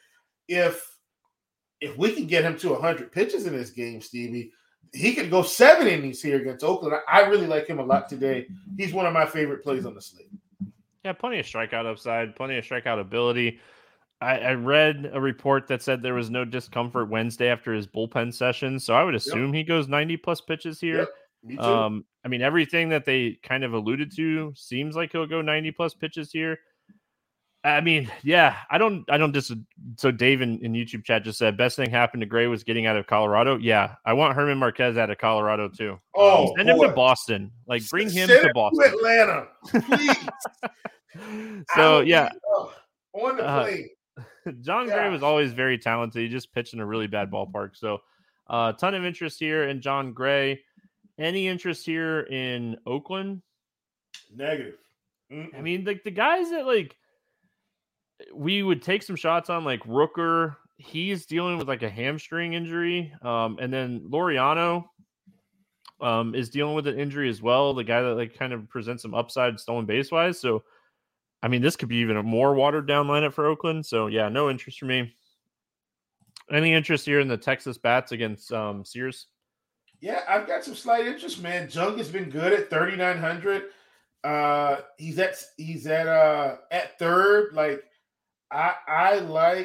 If we can get him to 100 pitches in this game, Stevie, he could go 7 innings here against Oakland. I really like him a lot today. He's one of my favorite plays on the slate. Yeah, plenty of strikeout upside, plenty of strikeout ability. I read a report that said there was no discomfort Wednesday after his bullpen session, so I would assume he goes 90-plus pitches here. Yep, me too. I mean, everything that they kind of alluded to seems like he'll go 90-plus pitches here. I mean, yeah, I don't so Dave in YouTube chat just said best thing happened to Gray was getting out of Colorado. Yeah, I want Herman Marquez out of Colorado too. Send him to Boston. Like, bring him to Boston. To Atlanta, please. So yeah, on the plane. John Gray was always very talented. He just pitched in a really bad ballpark. So a ton of interest here in John Gray. Any interest here in Oakland? Negative. I mean, like the guys that like we would take some shots on, like Rooker, he's dealing with like a hamstring injury. And then Laureano is dealing with an injury as well. The guy that like kind of presents some upside stolen base wise. So, I mean, this could be even a more watered down lineup for Oakland. So yeah, no interest for me. Any interest here in the Texas bats against Sears? Yeah, I've got some slight interest, man. Jung has been good at 3,900. He's at third. Like, I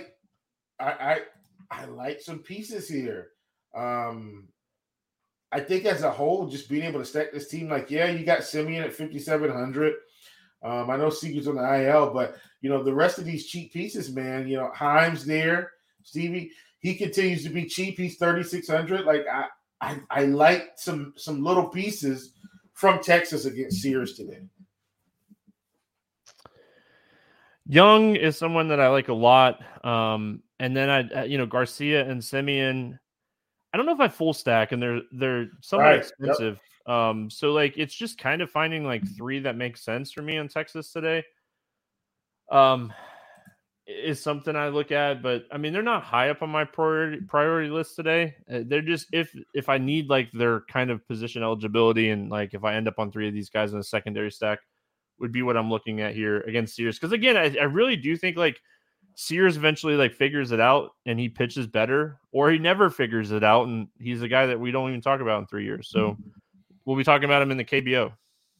like some pieces here. I think as a whole, just being able to stack this team, like, yeah, you got Semien at 5,700. I know Seager's on the IL, but the rest of these cheap pieces, man. Himes there, Stevie. He continues to be cheap. He's 3,600. Like, I like some little pieces from Texas against Sears today. Young is someone that I like a lot. And then Garcia and Semien. I don't know if I full stack, and they're somewhat expensive. So like it's just kind of finding like 3 that make sense for me on Texas today. Is something I look at, but I mean they're not high up on my priority list today. They're just if I need like their kind of position eligibility, and like if I end up on 3 of these guys in the secondary stack, would be what I'm looking at here against Sears. Because again, I really do think like Sears eventually like figures it out and he pitches better, or he never figures it out and he's a guy that we don't even talk about in 3 years. So we'll be talking about him in the KBO.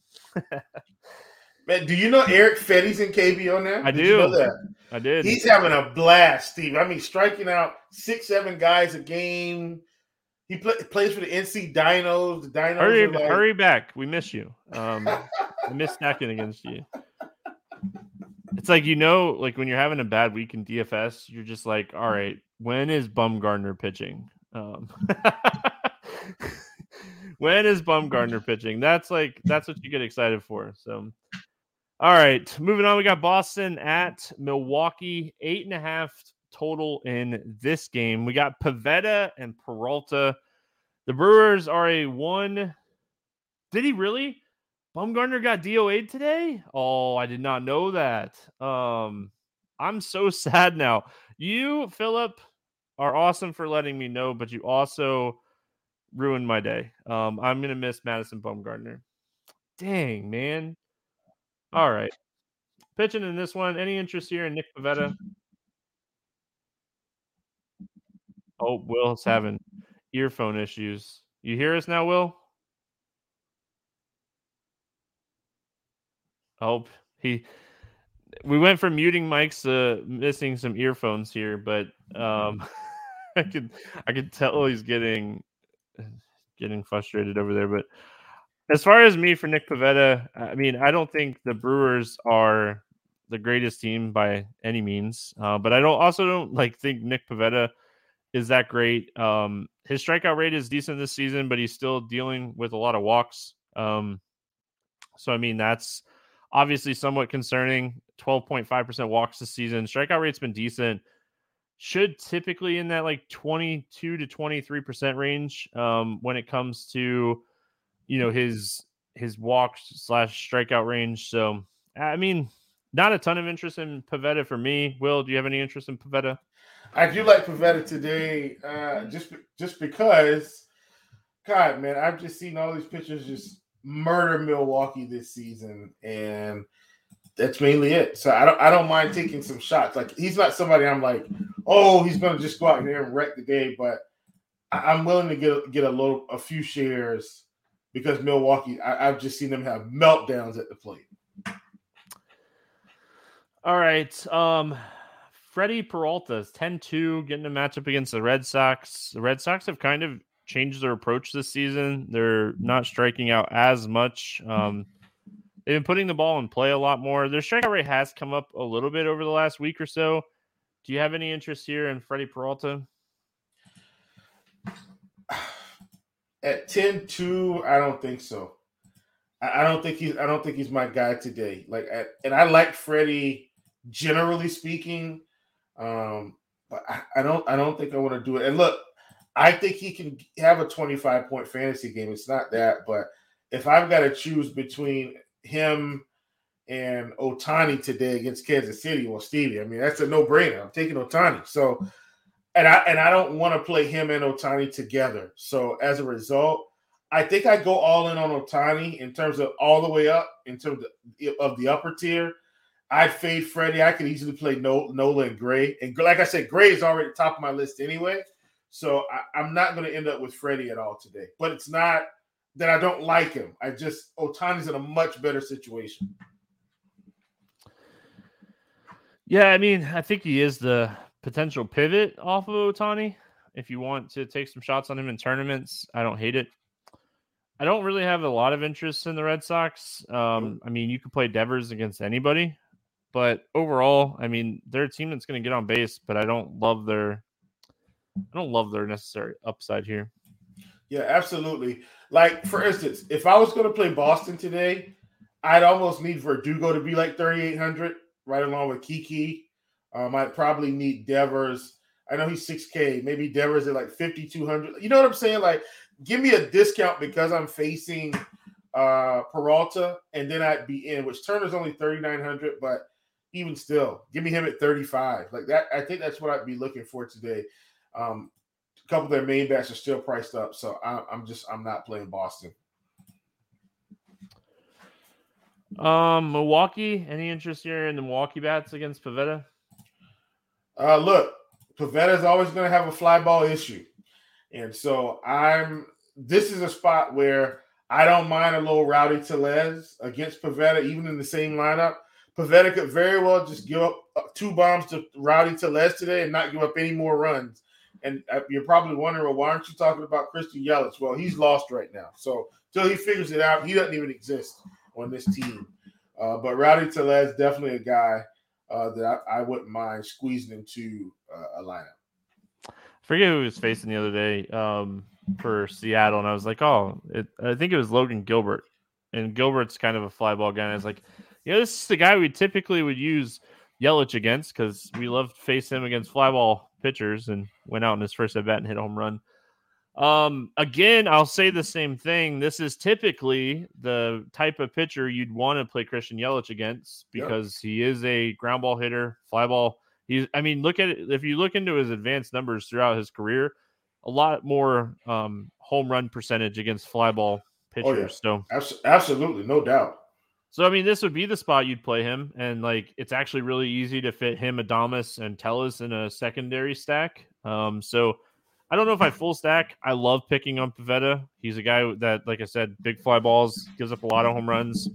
Man, do you know Eric Fetty's in KBO now? I do. You know that? I did. He's having a blast, Steve. I mean, striking out 6-7 guys a game. He plays for the NC Dinos. The Dinos hurry back. We miss you. I miss stacking against you. It's like, like when you're having a bad week in DFS, you're just like, all right, when is Bumgarner pitching? When is Bumgarner pitching? That's what you get excited for. So, all right, moving on. We got Boston at Milwaukee, 8.5 total in this game. We got Pivetta and Peralta. The Brewers are a 1. Did he really? Bumgarner got DOA'd today? Oh, I did not know that. I'm so sad now. You, Philip, are awesome for letting me know, but you also ruined my day. I'm going to miss Madison Bumgarner. Dang, man. All right. Pitching in this one. Any interest here in Nick Pivetta? Oh, Will's having earphone issues. You hear us now, Will? Oh, we went from muting mics to missing some earphones here, but I could tell he's getting frustrated over there. But as far as me for Nick Pivetta, I mean, I don't think the Brewers are the greatest team by any means, but I don't think Nick Pivetta is that great. His strikeout rate is decent this season, but he's still dealing with a lot of walks. So I mean, that's obviously somewhat concerning. 12.5% walks this season. Strikeout rate's been decent. Should typically in that like 22 to 23% range when it comes to his walk/strikeout range. So I mean, not a ton of interest in Pivetta for me. Will, do you have any interest in Pivetta? I do like Pivetta today, just because, God, man, I've just seen all these pitchers just murder Milwaukee this season, and that's mainly it. So I don't mind taking some shots. Like, he's not somebody I'm like, oh, he's going to just go out there and wreck the day, but I'm willing to get a few shares because Milwaukee, I've just seen them have meltdowns at the plate. All right. Freddie Peralta is 10-2, getting a matchup against the Red Sox. The Red Sox have kind of changed their approach this season. They're not striking out as much. They've been putting the ball in play a lot more. Their strikeout rate has come up a little bit over the last week or so. Do you have any interest here in Freddie Peralta? At 10-2, I don't think so. I don't think he's my guy today. And I like Freddie generally speaking, but I don't think I want to do it. And look, I think he can have a 25-point fantasy game. It's not that, but if I've got to choose between him and Ohtani today against Kansas City, well, Stevie, I mean, that's a no-brainer. I'm taking Ohtani. So, and I don't want to play him and Ohtani together. So as a result, I think I go all in on Ohtani in terms of all the way up in terms of the upper tier. I'd fade Freddie. I could easily play Nola and Gray. And like I said, Gray is already top of my list anyway. So I'm not going to end up with Freddie at all today. But it's not that I don't like him. Ohtani's in a much better situation. Yeah, I mean, I think he is the potential pivot off of Ohtani. If you want to take some shots on him in tournaments, I don't hate it. I don't really have a lot of interest in the Red Sox. I mean, you could play Devers against anybody. But overall, I mean, they're a team that's going to get on base, but I don't love their necessary upside here. Yeah, absolutely. Like, for instance, if I was going to play Boston today, I'd almost need Verdugo to be like 3,800, right along with Kiki. I'd probably need Devers. I know he's 6K. Maybe Devers at like 5,200. You know what I'm saying? Like, give me a discount because I'm facing Peralta, and then I'd be in. Which Turner's only 3,900, but even still, give me him at 35. Like that, I think that's what I'd be looking for today. A couple of their main bats are still priced up, so I'm not playing Boston. Milwaukee. Any interest here in the Milwaukee bats against Pivetta? Look, Pivetta is always going to have a fly ball issue, and so this is a spot where I don't mind a little Rowdy Tellez against Pivetta, even in the same lineup. Pivetta could very well just give up 2 bombs to Rowdy Tellez today and not give up any more runs. And you're probably wondering, well, why aren't you talking about Christian Yelich? Well, he's lost right now. So until he figures it out, he doesn't even exist on this team. But Rowdy Tellez, definitely a guy that I wouldn't mind squeezing into a lineup. I forget who he was facing the other day for Seattle, and I was like, I think it was Logan Gilbert. And Gilbert's kind of a fly ball guy. And I was like, this is the guy we typically would use Yelich against because we love to face him against fly ball pitchers, and went out in his first at bat and hit a home run. Again, I'll say the same thing. This is typically the type of pitcher you'd want to play Christian Yelich against because he is a ground ball hitter, fly ball. Look at it. If you look into his advanced numbers throughout his career, a lot more home run percentage against fly ball pitchers. So absolutely, no doubt. So, this would be the spot you'd play him. And, it's actually really easy to fit him, Adames, and Tellez in a secondary stack. So, I don't know if I full stack. I love picking on Pivetta. He's a guy that, like I said, big fly balls, gives up a lot of home runs.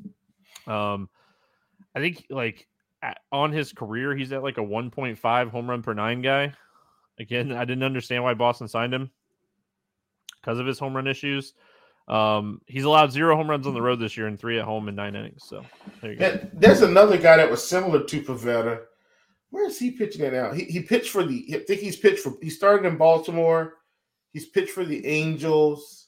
I think, on his career, he's at, a 1.5 home run per 9 guy. Again, I didn't understand why Boston signed him because of his home run issues. He's allowed 0 home runs on the road this year and 3 at home in 9 innings. So there you go. There's another guy that was similar to Pivetta. Where is he pitching at now? He pitched for he started in Baltimore. He's pitched for the Angels.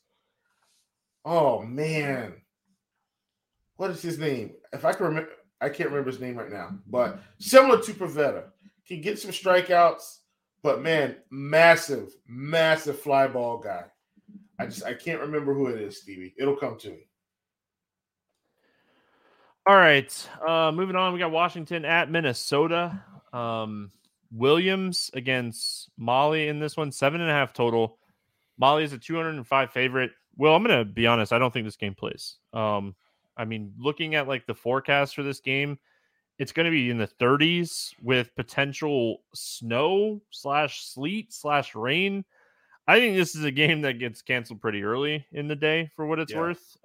Oh man. What is his name? If I can remember, I can't remember his name right now, but similar to Pivetta. Can get some strikeouts, but man, massive fly ball guy. I can't remember who it is, Stevie. It'll come to me. All right. Moving on, we got Washington at Minnesota. Williams against Molly in this one, 7.5 total. Molly is a 205 favorite. Well, I'm going to be honest. I don't think this game plays. Looking at the forecast for this game, it's going to be in the 30s with potential snow /sleet/rain. I think this is a game that gets canceled pretty early in the day for what it's worth.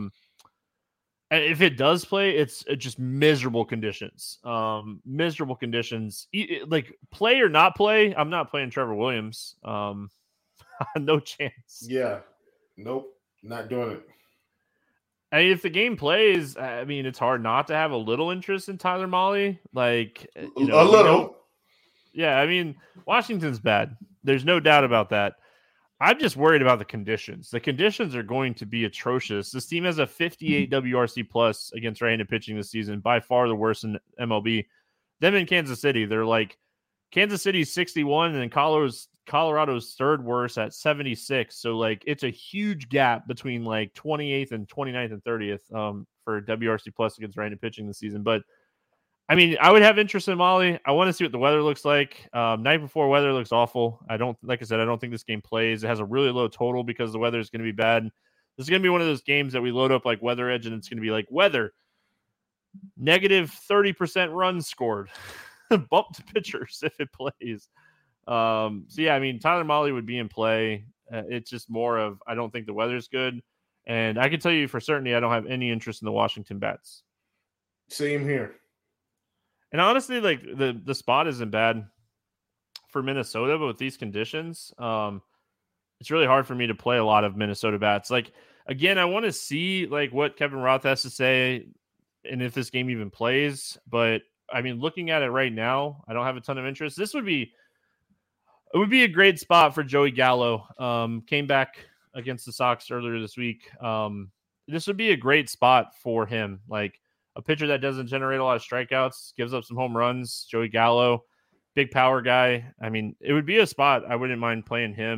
If it does play, it's just miserable conditions. Miserable conditions. Play or not play, I'm not playing Trevor Williams. No chance. Yeah. Nope. Not doing it. If the game plays, it's hard not to have a little interest in Tyler Mahle. A little. Washington's bad. There's no doubt about that. I'm just worried about the conditions. The conditions are going to be atrocious. This team has a 58 WRC plus against right-handed pitching this season, by far the worst in MLB. Them in Kansas City, they're Kansas City's 61 and Colorado's third worst at 76. So it's a huge gap between 28th and 29th and 30th for WRC plus against right-handed pitching this season. But I would have interest in Mahle. I want to see what the weather looks like. Night before weather looks awful. I don't think this game plays. It has a really low total because the weather is going to be bad. This is going to be one of those games that we load up Weather Edge, and it's going to be weather. Negative 30% runs scored. Bump to pitchers if it plays. Tyler Mahle would be in play. It's just more of I don't think the weather's good. And I can tell you for certainty I don't have any interest in the Washington bats. Same here. And honestly, the spot isn't bad for Minnesota, but with these conditions, it's really hard for me to play a lot of Minnesota bats. Again, I want to see what Kevin Roth has to say and if this game even plays. But looking at it right now, I don't have a ton of interest. It would be a great spot for Joey Gallo. Came back against the Sox earlier this week. This would be a great spot for him. A pitcher that doesn't generate a lot of strikeouts, gives up some home runs. Joey Gallo, big power guy. It would be a spot. I wouldn't mind playing him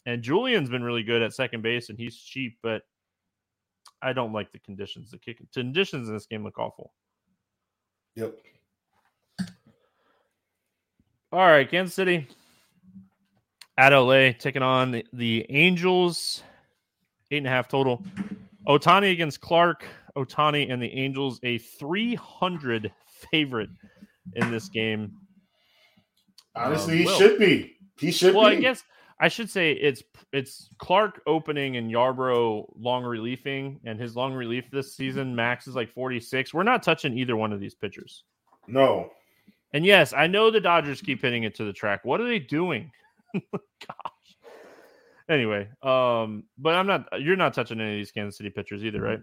And Julian's been really good at second base, and he's cheap, but I don't like the conditions. The conditions in this game look awful. Yep. All right, Kansas City at LA taking on the Angels. 8.5 total. Ohtani against Clark. Ohtani and the Angels, a 300 favorite in this game. Honestly, he should be. He should be. Well, I guess I should say it's Clark opening and Yarbrough long reliefing, and his long relief this season max is like 46. We're not touching either one of these pitchers. No. And yes, I know the Dodgers keep hitting it to the track. What are they doing? Gosh. Anyway, but you're not touching any of these Kansas City pitchers either, right?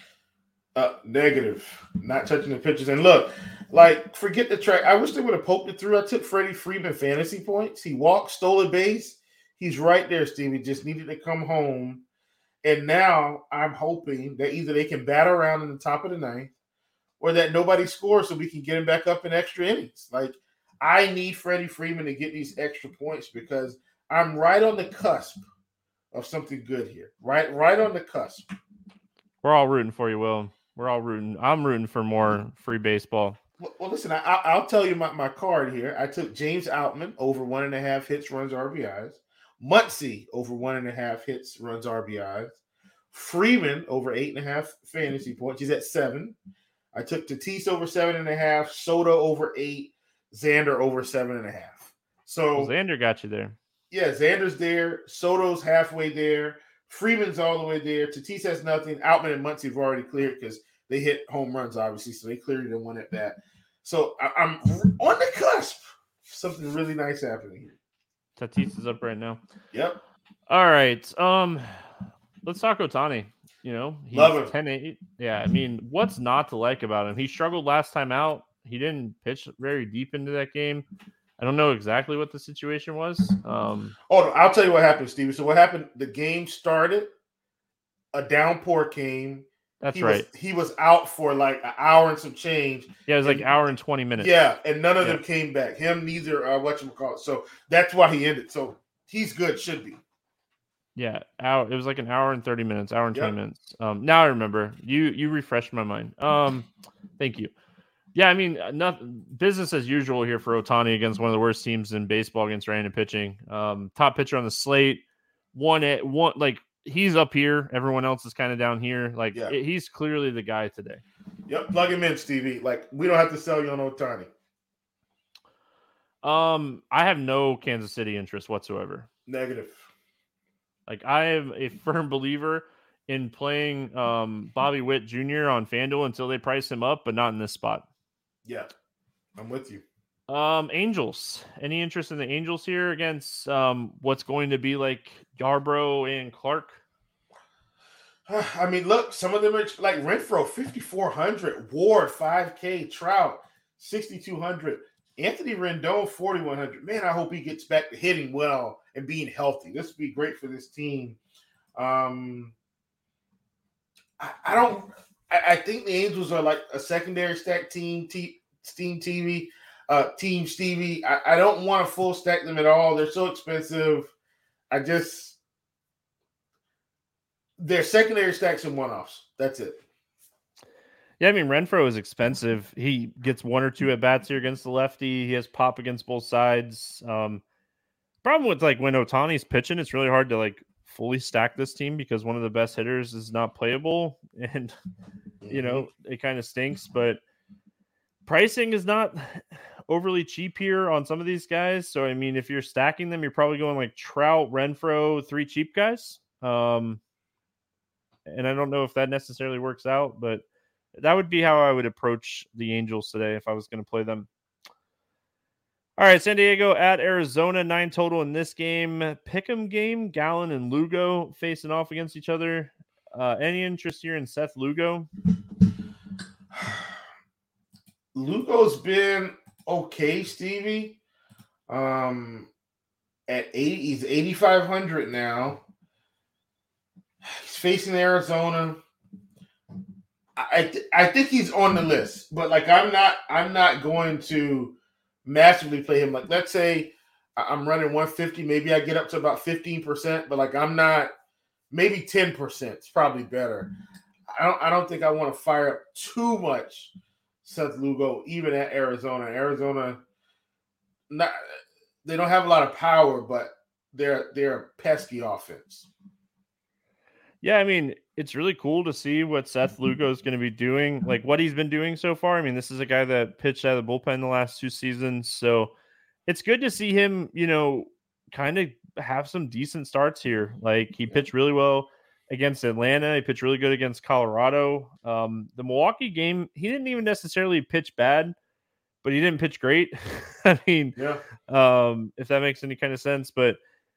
Negative. Not touching the pitchers. And look, like, forget the track. I wish they would have poked it through. I took Freddie Freeman fantasy points. He walked, stole a base. He's right there, Stevie. Just needed to come home. And now I'm hoping that either they can bat around in the top of the ninth or that nobody scores so we can get him back up in extra innings. Like, I need Freddie Freeman to get these extra points because I'm right on the cusp of something good here. Right on the cusp. We're all rooting for you, Will. We're all rooting. I'm rooting for more free baseball. Well, listen, I'll tell you my card here. I took James Outman over 1.5 hits, runs, RBIs. Muncy over 1.5 hits, runs, RBIs. Freeman over 8.5 fantasy points. He's at 7. I took Tatis over 7.5, Soto over 8, Xander over 7.5. So Xander got you there. Yeah, Xander's there. Soto's halfway there. Freeman's all the way there. Tatis has nothing. Outman and Muncy have already cleared because they hit home runs, obviously, so they cleared it in one at bat. So I'm on the cusp. Something really nice happening here. Tatis is up right now. Yep. All right. Let's talk Ohtani. You know, he's Love him. 10-8. Yeah, I mean, what's not to like about him? He struggled last time out. He didn't pitch very deep into that game. I don't know exactly what the situation was. I'll tell you what happened, Stevie. So what happened? The game started. A downpour came. That's right. He was out for like an hour and some change. Yeah, it was like an hour and 20 minutes. Yeah, and none of them came back. Him neither. Whatchamacallit. So that's why he ended. So he's good. Should be. Yeah, it was like an hour and 30 minutes, hour and 20 minutes. Now I remember. You refreshed my mind. Thank you. Yeah, I mean, business as usual here for Ohtani against one of the worst teams in baseball against right-handed pitching. Top pitcher on the slate. One, like he's up here. Everyone else is kind of down here. Like he's clearly the guy today. Yep, plug him in, Stevie. Like we don't have to sell you on Ohtani. I have no Kansas City interest whatsoever. Negative. Like I am a firm believer in playing Bobby Witt Jr. on FanDuel until they price him up, but not in this spot. Yeah, I'm with you. Angels. Any interest in the Angels here against what's going to be like Yarbrough and Clark? I mean, look, some of them are like Renfroe, 5,400, Ward, 5K, Trout, 6,200, Anthony Rendon, 4,100. Man, I hope he gets back to hitting well and being healthy. This would be great for this team. I think the Angels are like a secondary stack team, Stevie. I don't want to full stack them at all. They're so expensive. They're secondary stacks and one-offs. That's it. Yeah, I mean, Renfroe is expensive. He gets 1 or 2 at bats here against the lefty. He has pop against both sides. Problem with like when Ohtani's pitching, it's really hard to like fully stack this team because one of the best hitters is not playable, and you know it kind of stinks. But pricing is not overly cheap here on some of these guys. So I mean, if you're stacking them, you're probably going like Trout, Renfroe, 3 cheap guys. And I don't know if that necessarily works out, but that would be how I would approach the Angels today if I was going to play them. All right, San Diego at Arizona, 9 total in this game. Pick'em game, Gallen and Lugo facing off against each other. Any interest here in Seth Lugo? Lugo's been okay, Stevie. At 80, he's 8,500 now. He's facing Arizona. I think he's on the list, but like I'm not going to massively play him. Like let's say I'm running 150. Maybe I get up to about 15%, but like I'm not. Maybe 10%. It's probably better. I don't think I want to fire up too much Seth Lugo, even at Arizona. Arizona, they don't have a lot of power, but they're a pesky offense. Yeah, I mean, it's really cool to see what Seth Lugo is going to be doing, like what he's been doing so far. I mean, this is a guy that pitched out of the bullpen the last 2 seasons, so it's good to see him, kind of have some decent starts here. Like he pitched really well against Atlanta. He pitched really good against Colorado. The Milwaukee game, he didn't even necessarily pitch bad, but he didn't pitch great. I mean, if that makes any kind of sense, but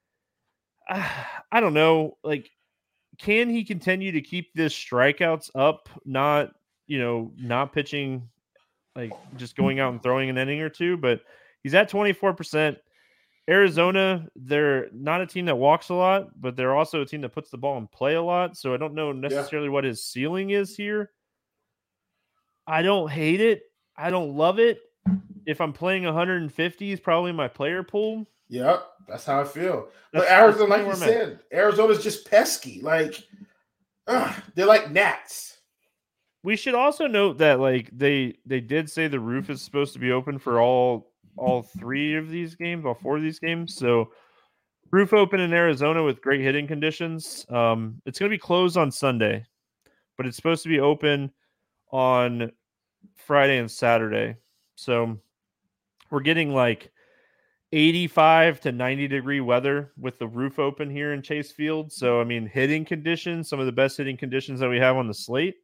I don't know. Like, can he continue to keep this strikeouts up? Not pitching, like just going out and throwing an inning or two, but he's at 24%. Arizona, they're not a team that walks a lot, but they're also a team that puts the ball in play a lot. So I don't know necessarily what his ceiling is here. I don't hate it. I don't love it. If I'm playing 150, is probably my player pool. Yep, that's how I feel. But Arizona, like you said, Arizona's just pesky. Like, they're like gnats. We should also note that like they did say the roof is supposed to be open for all 3 of these games, all 4 of these games. So roof open in Arizona with great hitting conditions. It's going to be closed on Sunday, but it's supposed to be open on Friday and Saturday. So we're getting like 85 to 90 degree weather with the roof open here in Chase Field. So, I mean, hitting conditions, some of the best hitting conditions that we have on the slate.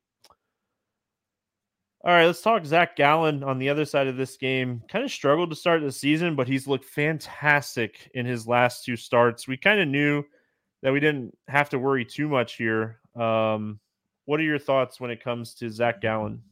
All right, let's talk Zach Gallen on the other side of this game. Kind of struggled to start the season, but he's looked fantastic in his last 2 starts. We kind of knew that we didn't have to worry too much here. What are your thoughts when it comes to Zach Gallen?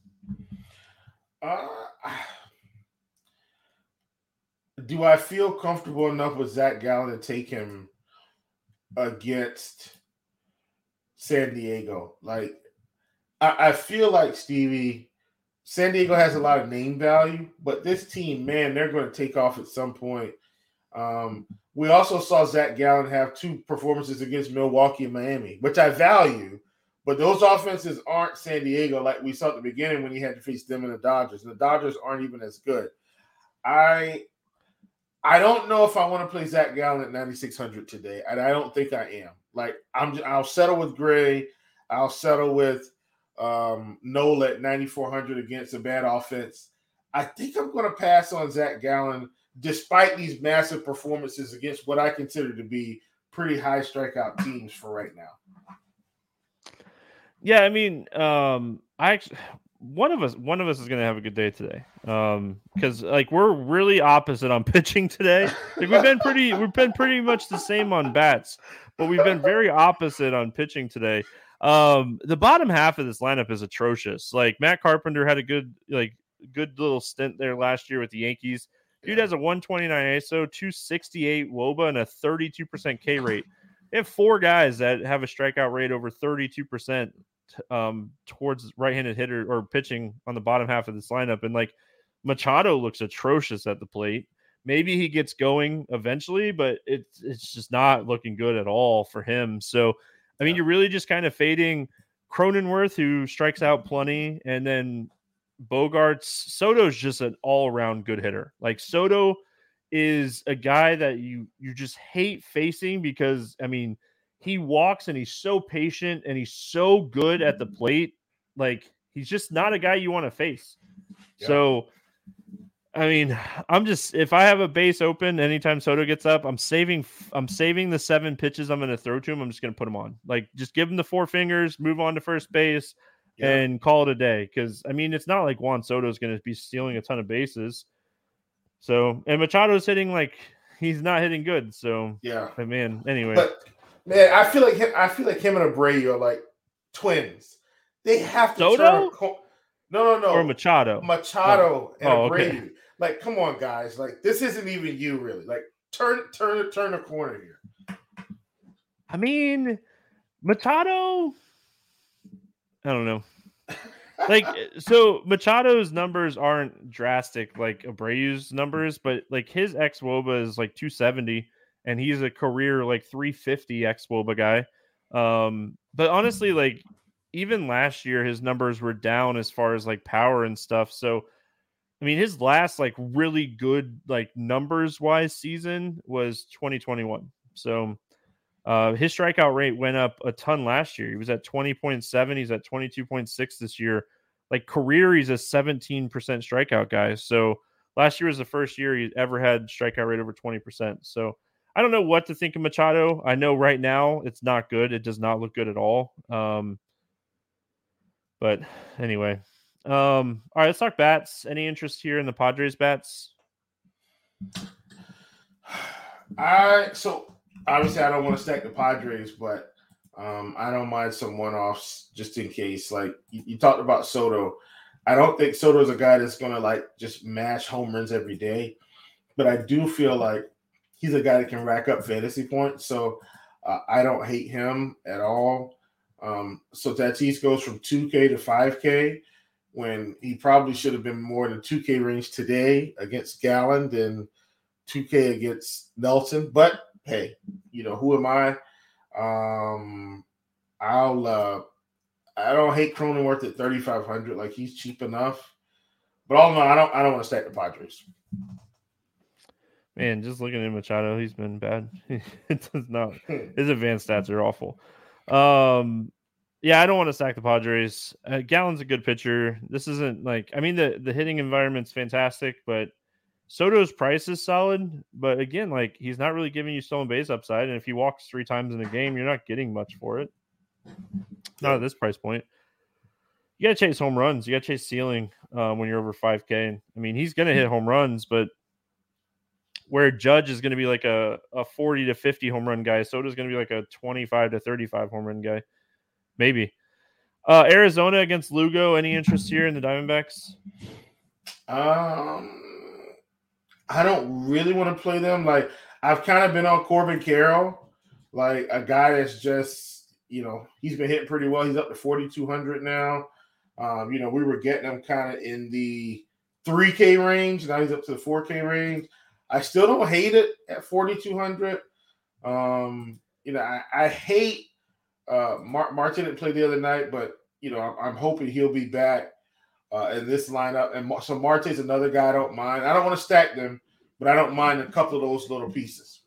Do I feel comfortable enough with Zach Gallen to take him against San Diego? Like, I feel like, Stevie, San Diego has a lot of name value, but this team, man, they're going to take off at some point. We also saw Zach Gallen have 2 performances against Milwaukee and Miami, which I value, but those offenses aren't San Diego like we saw at the beginning when he had to face them and the Dodgers. And the Dodgers aren't even as good. I don't know if I want to play Zach Gallen at 9,600 today. I don't think I am. Like, I'll settle with Gray. I'll settle with Nola at 9,400 against a bad offense. I think I'm going to pass on Zach Gallen despite these massive performances against what I consider to be pretty high strikeout teams for right now. Yeah, I mean, one of us is going to have a good day today. Because like we're really opposite on pitching today. Like we've been pretty much the same on bats, but we've been very opposite on pitching today. The bottom half of this lineup is atrocious. Like Matt Carpenter had a good little stint there last year with the Yankees. Dude has a 129 ISO, 268 WOBA, and a 32% K rate. They have 4 guys that have a strikeout rate over 32% towards right-handed hitter or pitching on the bottom half of this lineup. And like Machado looks atrocious at the plate. Maybe he gets going eventually, but it's just not looking good at all for him. So, I mean, you're really just kind of fading Cronenworth, who strikes out plenty, and then Bogarts. Soto's just an all-around good hitter. Like Soto is a guy that you just hate facing because, I mean, he walks and he's so patient and he's so good at the plate. Like, he's just not a guy you want to face. Yeah. So, I mean, if I have a base open anytime Soto gets up, I'm saving the 7 pitches I'm going to throw to him. I'm just going to put him on. Like, just give him the 4 fingers, move on to first base, and call it a day. Because, I mean, it's not like Juan Soto is going to be stealing a ton of bases. So, and Machado's hitting like he's not hitting good. So, yeah, but man, anyway. But man, I feel like him and Abreu are like twins. They have to Soto? No. Or Machado. And Abreu. Okay. Like, come on, guys. Like, this isn't even you, really. Like, turn the corner here. I mean, Machado. I don't know. Like, so Machado's numbers aren't drastic like Abreu's numbers, but like his xWOBA is like 270, and he's a career like 350 xWOBA guy. But honestly, like even last year, his numbers were down as far as like power and stuff. So, I mean, his last like really good like numbers wise season was 2021. So, his strikeout rate went up a ton last year. He was at 20.7. He's at 22.6 this year. Like career, he's a 17% strikeout guy. So last year was the first year he ever had strikeout rate over 20%. So I don't know what to think of Machado. I know right now it's not good. It does not look good at all. But anyway, all right, let's talk bats. Any interest here in the Padres bats? So obviously I don't want to stack the Padres, but I don't mind some one-offs just in case. Like you talked about Soto. I don't think Soto's a guy that's going to like just mash home runs every day, but I do feel like he's a guy that can rack up fantasy points. So I don't hate him at all. So Tatis goes from 2K to 5K when he probably should have been more in the 2K range today against Gallen than 2K against Nelson. But hey, who am I? I don't hate Cronenworth at 3,500. Like he's cheap enough. But all in all, I don't want to stack the Padres. Man, just looking at Machado, he's been bad. It does not. His advanced stats are awful. Yeah, I don't want to stack the Padres. Gallen's a good pitcher. This isn't like, I mean, the hitting environment's fantastic, but Soto's price is solid. But again, like he's not really giving you stolen base upside. And if he walks 3 times in a game, you're not getting much for it. Not at this price point. You got to chase home runs. You got to chase ceiling when you're over 5K. I mean, he's going to hit home runs, but where Judge is going to be like a 40 to 50 home run guy, Soto's going to be like a 25 to 35 home run guy. Maybe. Arizona against Lugo. Any interest here in the Diamondbacks? I don't really want to play them. Like I've kind of been on Corbin Carroll, like a guy that's just, he's been hitting pretty well. He's up to 4,200 now. We were getting him kind of in the 3K range. Now he's up to the 4K range. I still don't hate it at 4,200. I hate Martin didn't play the other night, but I'm hoping he'll be back in this lineup. And so Marte's another guy I don't mind. I don't want to stack them, but I don't mind a couple of those little pieces.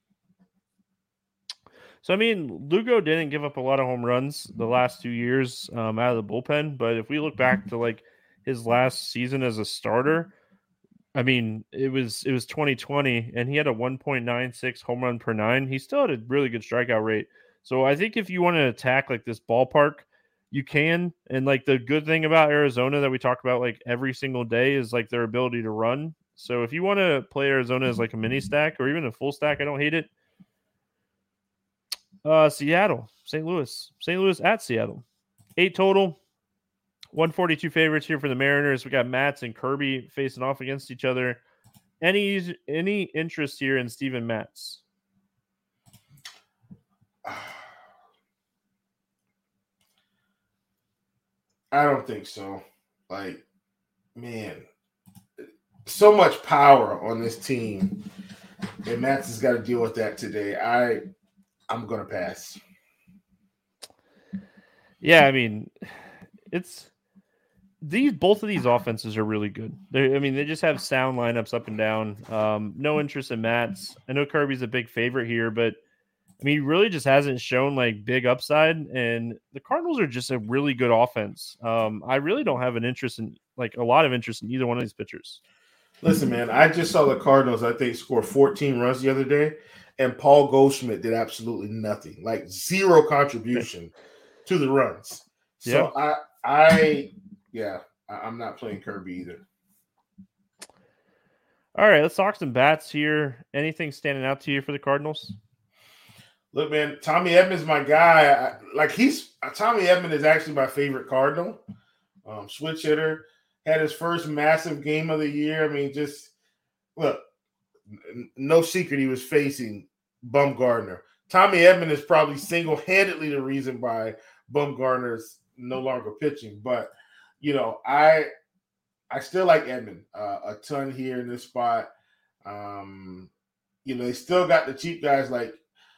So, I mean, Lugo didn't give up a lot of home runs the last 2 years out of the bullpen. But if we look back to like his last season as a starter, I mean, it was 2020 and he had a 1.96 home run per 9. He still had a really good strikeout rate. So I think if you want to attack like this ballpark, you can. And like the good thing about Arizona that we talk about like every single day is like their ability to run. So if you want to play Arizona as like a mini stack or even a full stack, I don't hate it. Seattle, St. Louis at Seattle. 8 total. 142 favorites here for the Mariners. We got Matz and Kirby facing off against each other. Any interest here in Steven Matz? I don't think so. Like, man, so much power on this team, and Matz has got to deal with that today. I'm going to pass. Yeah, I mean, both of these offenses are really good. They just have sound lineups up and down. No interest in Matz. I know Kirby's a big favorite here, but I mean, he really just hasn't shown like big upside, and the Cardinals are just a really good offense. I really don't have a lot of interest in either one of these pitchers. Listen, man, I just saw the Cardinals, I think, score 14 runs the other day, and Paul Goldschmidt did absolutely nothing, like zero contribution to the runs. So I'm not playing Kirby either. All right, let's talk some bats here. Anything standing out to you for the Cardinals? Look, man, Tommy Edman is my guy. Tommy Edman is actually my favorite Cardinal. Switch hitter, had his first massive game of the year. I mean, just look, no secret he was facing Bumgarner. Tommy Edman is probably single-handedly the reason why Bumgarner's no longer pitching. But I still like Edman a ton here in this spot. They still got the cheap guys like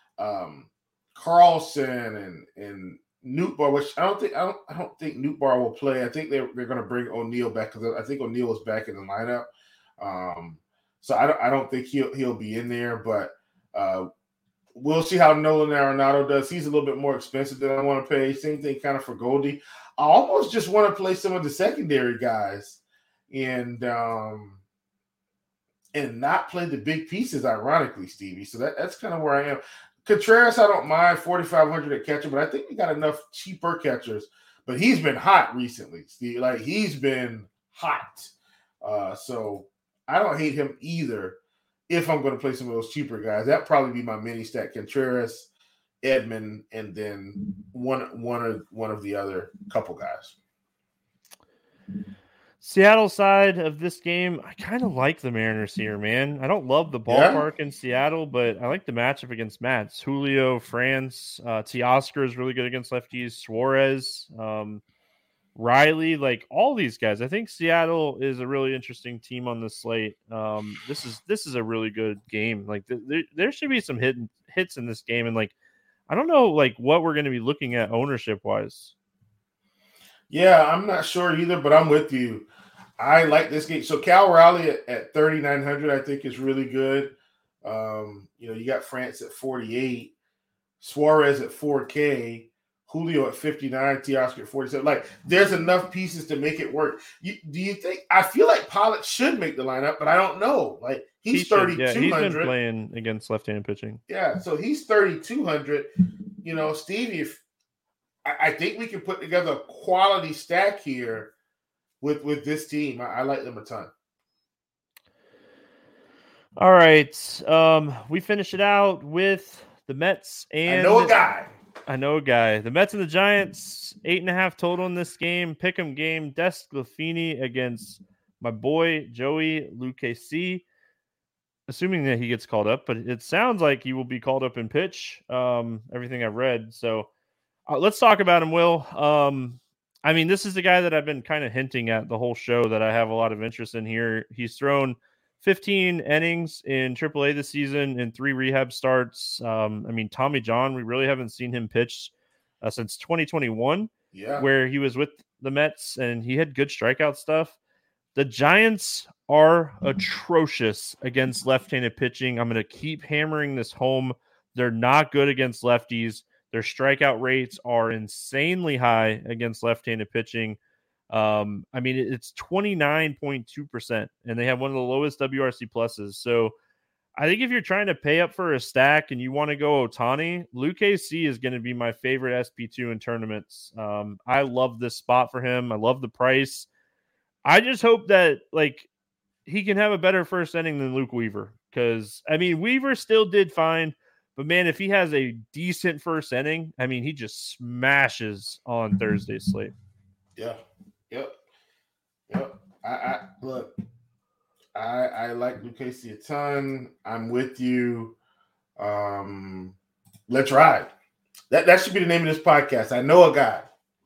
Carlson and Newt Bar, which I don't think Newt Bar will play. I think they're going to bring O'Neal back because I think O'Neal is back in the lineup. So I don't think he'll be in there, but we'll see how Nolan Arenado does. He's a little bit more expensive than I want to pay. Same thing kind of for Goldie. I almost just want to play some of the secondary guys and not play the big pieces, ironically, Stevie. So that's kind of where I am. Contreras, I don't mind 4,500 at catcher, but I think we got enough cheaper catchers. But he's been hot recently, Steve. Like, he's been hot. So I don't hate him either if I'm going to play some of those cheaper guys. That'd probably be my mini stack: Contreras, Edman, and then one of the other couple guys. Seattle side of this game, I kind of like the Mariners here, man. I don't love the ballpark in Seattle, but I like the matchup against Mats. Julio, France, Teoscar is really good against lefties. Suarez, Riley, like all these guys. I think Seattle is a really interesting team on this slate. This is a really good game. Like there should be some hits in this game, and like I don't know like what we're going to be looking at ownership wise. Yeah, I'm not sure either, but I'm with you. I like this game. So Cal Raleigh at 3,900, I think, is really good. You got France at 48, Suarez at 4K, Julio at 59, Teoscar at 47. Like, there's enough pieces to make it work. Do you think? I feel like Pollock should make the lineup, but I don't know. Like, he's 3,200. Yeah, he's been playing against left-handed pitching. Yeah, so he's 3,200. Stevie, I think we can put together a quality stack here with this team. I like them a ton. All right. We finish it out with the Mets and I know a guy. The Mets and the Giants, 8.5 total in this game. Pick'em game. Desclafini against my boy Joey Lucchesi. Assuming that he gets called up, but it sounds like he will be called up in pitch. Everything I've read. So let's talk about him, Will. This is the guy that I've been kind of hinting at the whole show that I have a lot of interest in here. He's thrown 15 innings in AAA this season in 3 rehab starts. Tommy John, we really haven't seen him pitch since 2021, where he was with the Mets and he had good strikeout stuff. The Giants are atrocious against left-handed pitching. I'm going to keep hammering this home. They're not good against lefties. Their strikeout rates are insanely high against left-handed pitching. It's 29.2%, and they have one of the lowest WRC pluses. So I think if you're trying to pay up for a stack and you want to go Ohtani, Lucchesi is going to be my favorite SP2 in tournaments. I love this spot for him. I love the price. I just hope that he can have a better first inning than Luke Weaver, because Weaver still did fine. But, man, if he has a decent first inning, he just smashes on Thursday's slate. Yeah. Yep. I like Lucchesi a ton. I'm with you. Let's ride. That should be the name of this podcast. I know a guy.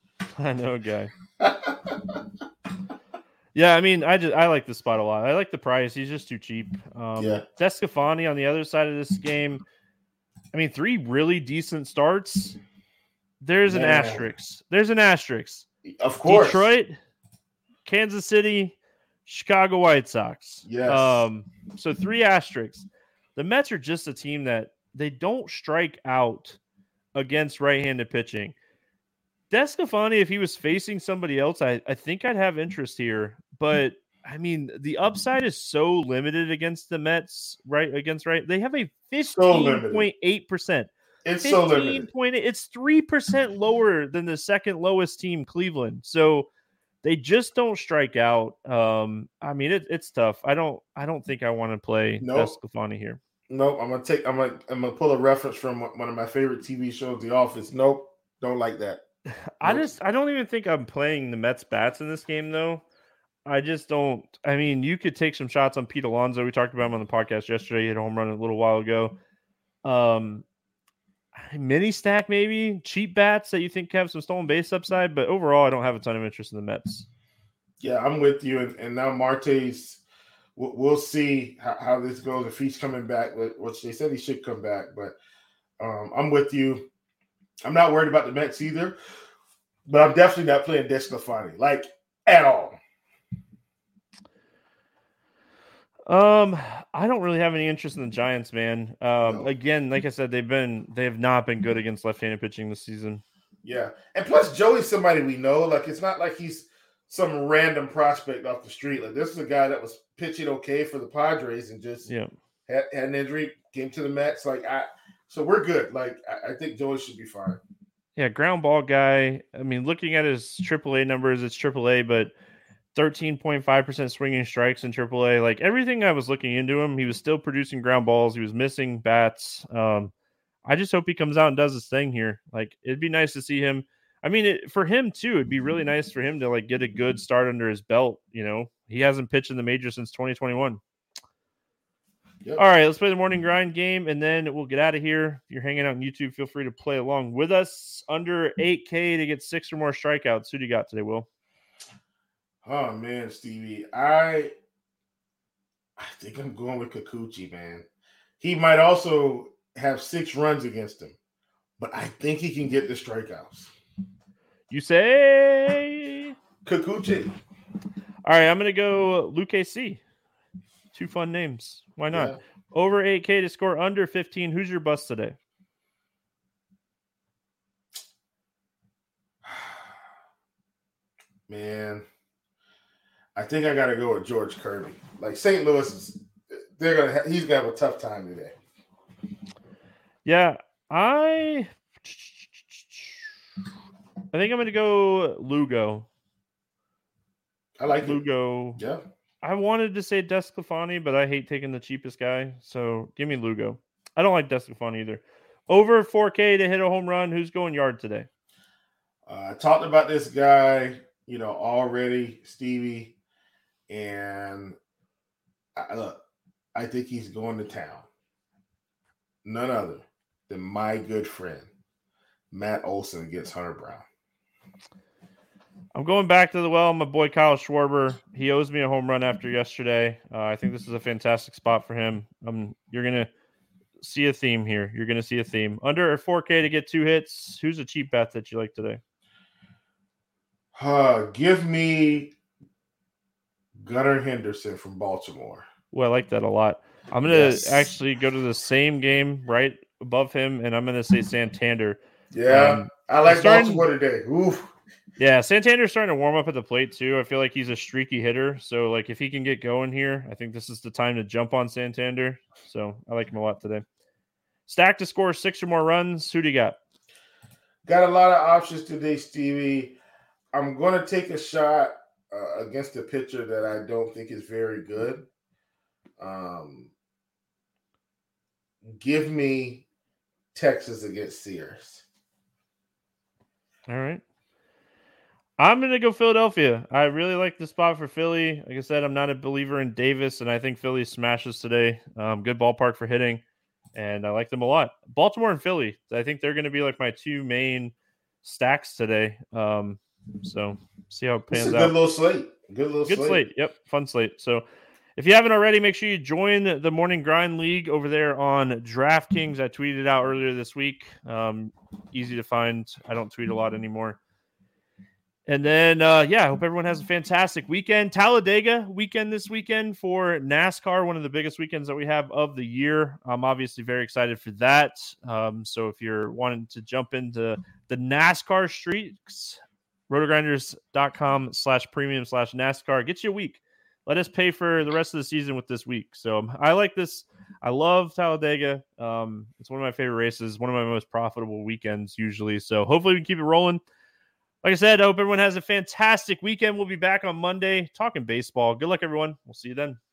Yeah, I like this spot a lot. I like the price. He's just too cheap. Desclafani on the other side of this game. 3 really decent starts. There's an asterisk. Of course. Detroit, Kansas City, Chicago White Sox. Yes. So 3 asterisks. The Mets are just a team that they don't strike out against right-handed pitching. Desclafani, if he was facing somebody else, I think I'd have interest here. But the upside is so limited against the Mets, right? They have a 15.8%. It's so limited. It's 3% lower than the second lowest team, Cleveland. So they just don't strike out. It's tough. I don't think I want to play Desclafani here. Nope. I'm gonna pull a reference from one of my favorite TV shows, The Office. Nope. Don't like that. I don't even think I'm playing the Mets bats in this game, though. I just don't. You could take some shots on Pete Alonso. We talked about him on the podcast yesterday. He hit a home run a little while ago. Mini stack, maybe cheap bats that you think have some stolen base upside, but overall, I don't have a ton of interest in the Mets. Yeah, I'm with you. And now Marte's, we'll see how this goes. If he's coming back, which they said he should come back. But I'm with you. I'm not worried about the Mets either. But I'm definitely not playing DeSclafani, like, at all. I don't really have any interest in the Giants, man. No. Again, like I said, they have not been good against left-handed pitching this season. Yeah, and plus Joey's somebody we know. Like, it's not like he's some random prospect off the street. Like, this is a guy that was pitching okay for the Padres and just had an injury, came to the Mets. So we're good. Like, I think Joey should be fine. Yeah, ground ball guy. I mean, looking at his AAA numbers, it's AAA, but 13.5% swinging strikes in AAA. Like, everything I was looking into him, he was still producing ground balls. He was missing bats. I just hope he comes out and does his thing here. Like, it'd be nice to see him. I mean, for him too, it'd be really nice for him to like get a good start under his belt. You know, he hasn't pitched in the major since 2021. Yep. All right, let's play the morning grind game, and then we'll get out of here. If you're hanging out on YouTube, feel free to play along with us. Under 8K to get 6 or more strikeouts. Who do you got today, Will? Oh man, Stevie, I think I'm going with Kikuchi, man. He might also have 6 runs against him, but I think he can get the strikeouts. You say Kikuchi. All right, I'm going to go Luke AC. 2 fun names. Why not? Yeah. Over 8K to score under 15. Who's your bust today? Man, I think I got to go with George Kirby. Like, St. Louis he's going to have a tough time today. Yeah, I think I'm going to go Lugo. I like Lugo. It. Yeah. I wanted to say DeSclafani, but I hate taking the cheapest guy. So give me Lugo. I don't like DeSclafani either. Over 4K to hit a home run. Who's going yard today? I talked about this guy, already, Stevie. And I think he's going to town. None other than my good friend, Matt Olson against Hunter Brown. I'm going back to the well. My boy Kyle Schwarber. He owes me a home run after yesterday. I think this is a fantastic spot for him. You're going to see a theme here. You're going to see a theme. Under 4K to get 2 hits. Who's a cheap bet that you like today? Give me Gunnar Henderson from Baltimore. Well, I like that a lot. I'm going to actually go to the same game right above him, and I'm going to say Santander. Yeah, I like Baltimore today. Oof. Yeah, Santander's starting to warm up at the plate, too. I feel like he's a streaky hitter. So, like, if he can get going here, I think this is the time to jump on Santander. So, I like him a lot today. Stack to score 6 or more runs. Who do you got? Got a lot of options today, Stevie. I'm going to take a shot against a pitcher that I don't think is very good. Give me Texas against Sears. All right. I'm going to go Philadelphia. I really like the spot for Philly. Like I said, I'm not a believer in Davis, and I think Philly smashes today. Good ballpark for hitting, and I like them a lot. Baltimore and Philly, I think they're going to be like my 2 main stacks today. So see how it pans out. Good little slate. Good slate. Yep, fun slate. So if you haven't already, make sure you join the Morning Grind League over there on DraftKings. I tweeted it out earlier this week. Easy to find. I don't tweet a lot anymore. And then, I hope everyone has a fantastic weekend. Talladega weekend this weekend for NASCAR, one of the biggest weekends that we have of the year. I'm obviously very excited for that. So if you're wanting to jump into the NASCAR streaks, rotogrinders.com/premium/NASCAR. Get you a week. Let us pay for the rest of the season with this week. So I like this. I love Talladega. It's one of my favorite races, one of my most profitable weekends usually. So hopefully we can keep it rolling. Like I said, I hope everyone has a fantastic weekend. We'll be back on Monday talking baseball. Good luck, everyone. We'll see you then.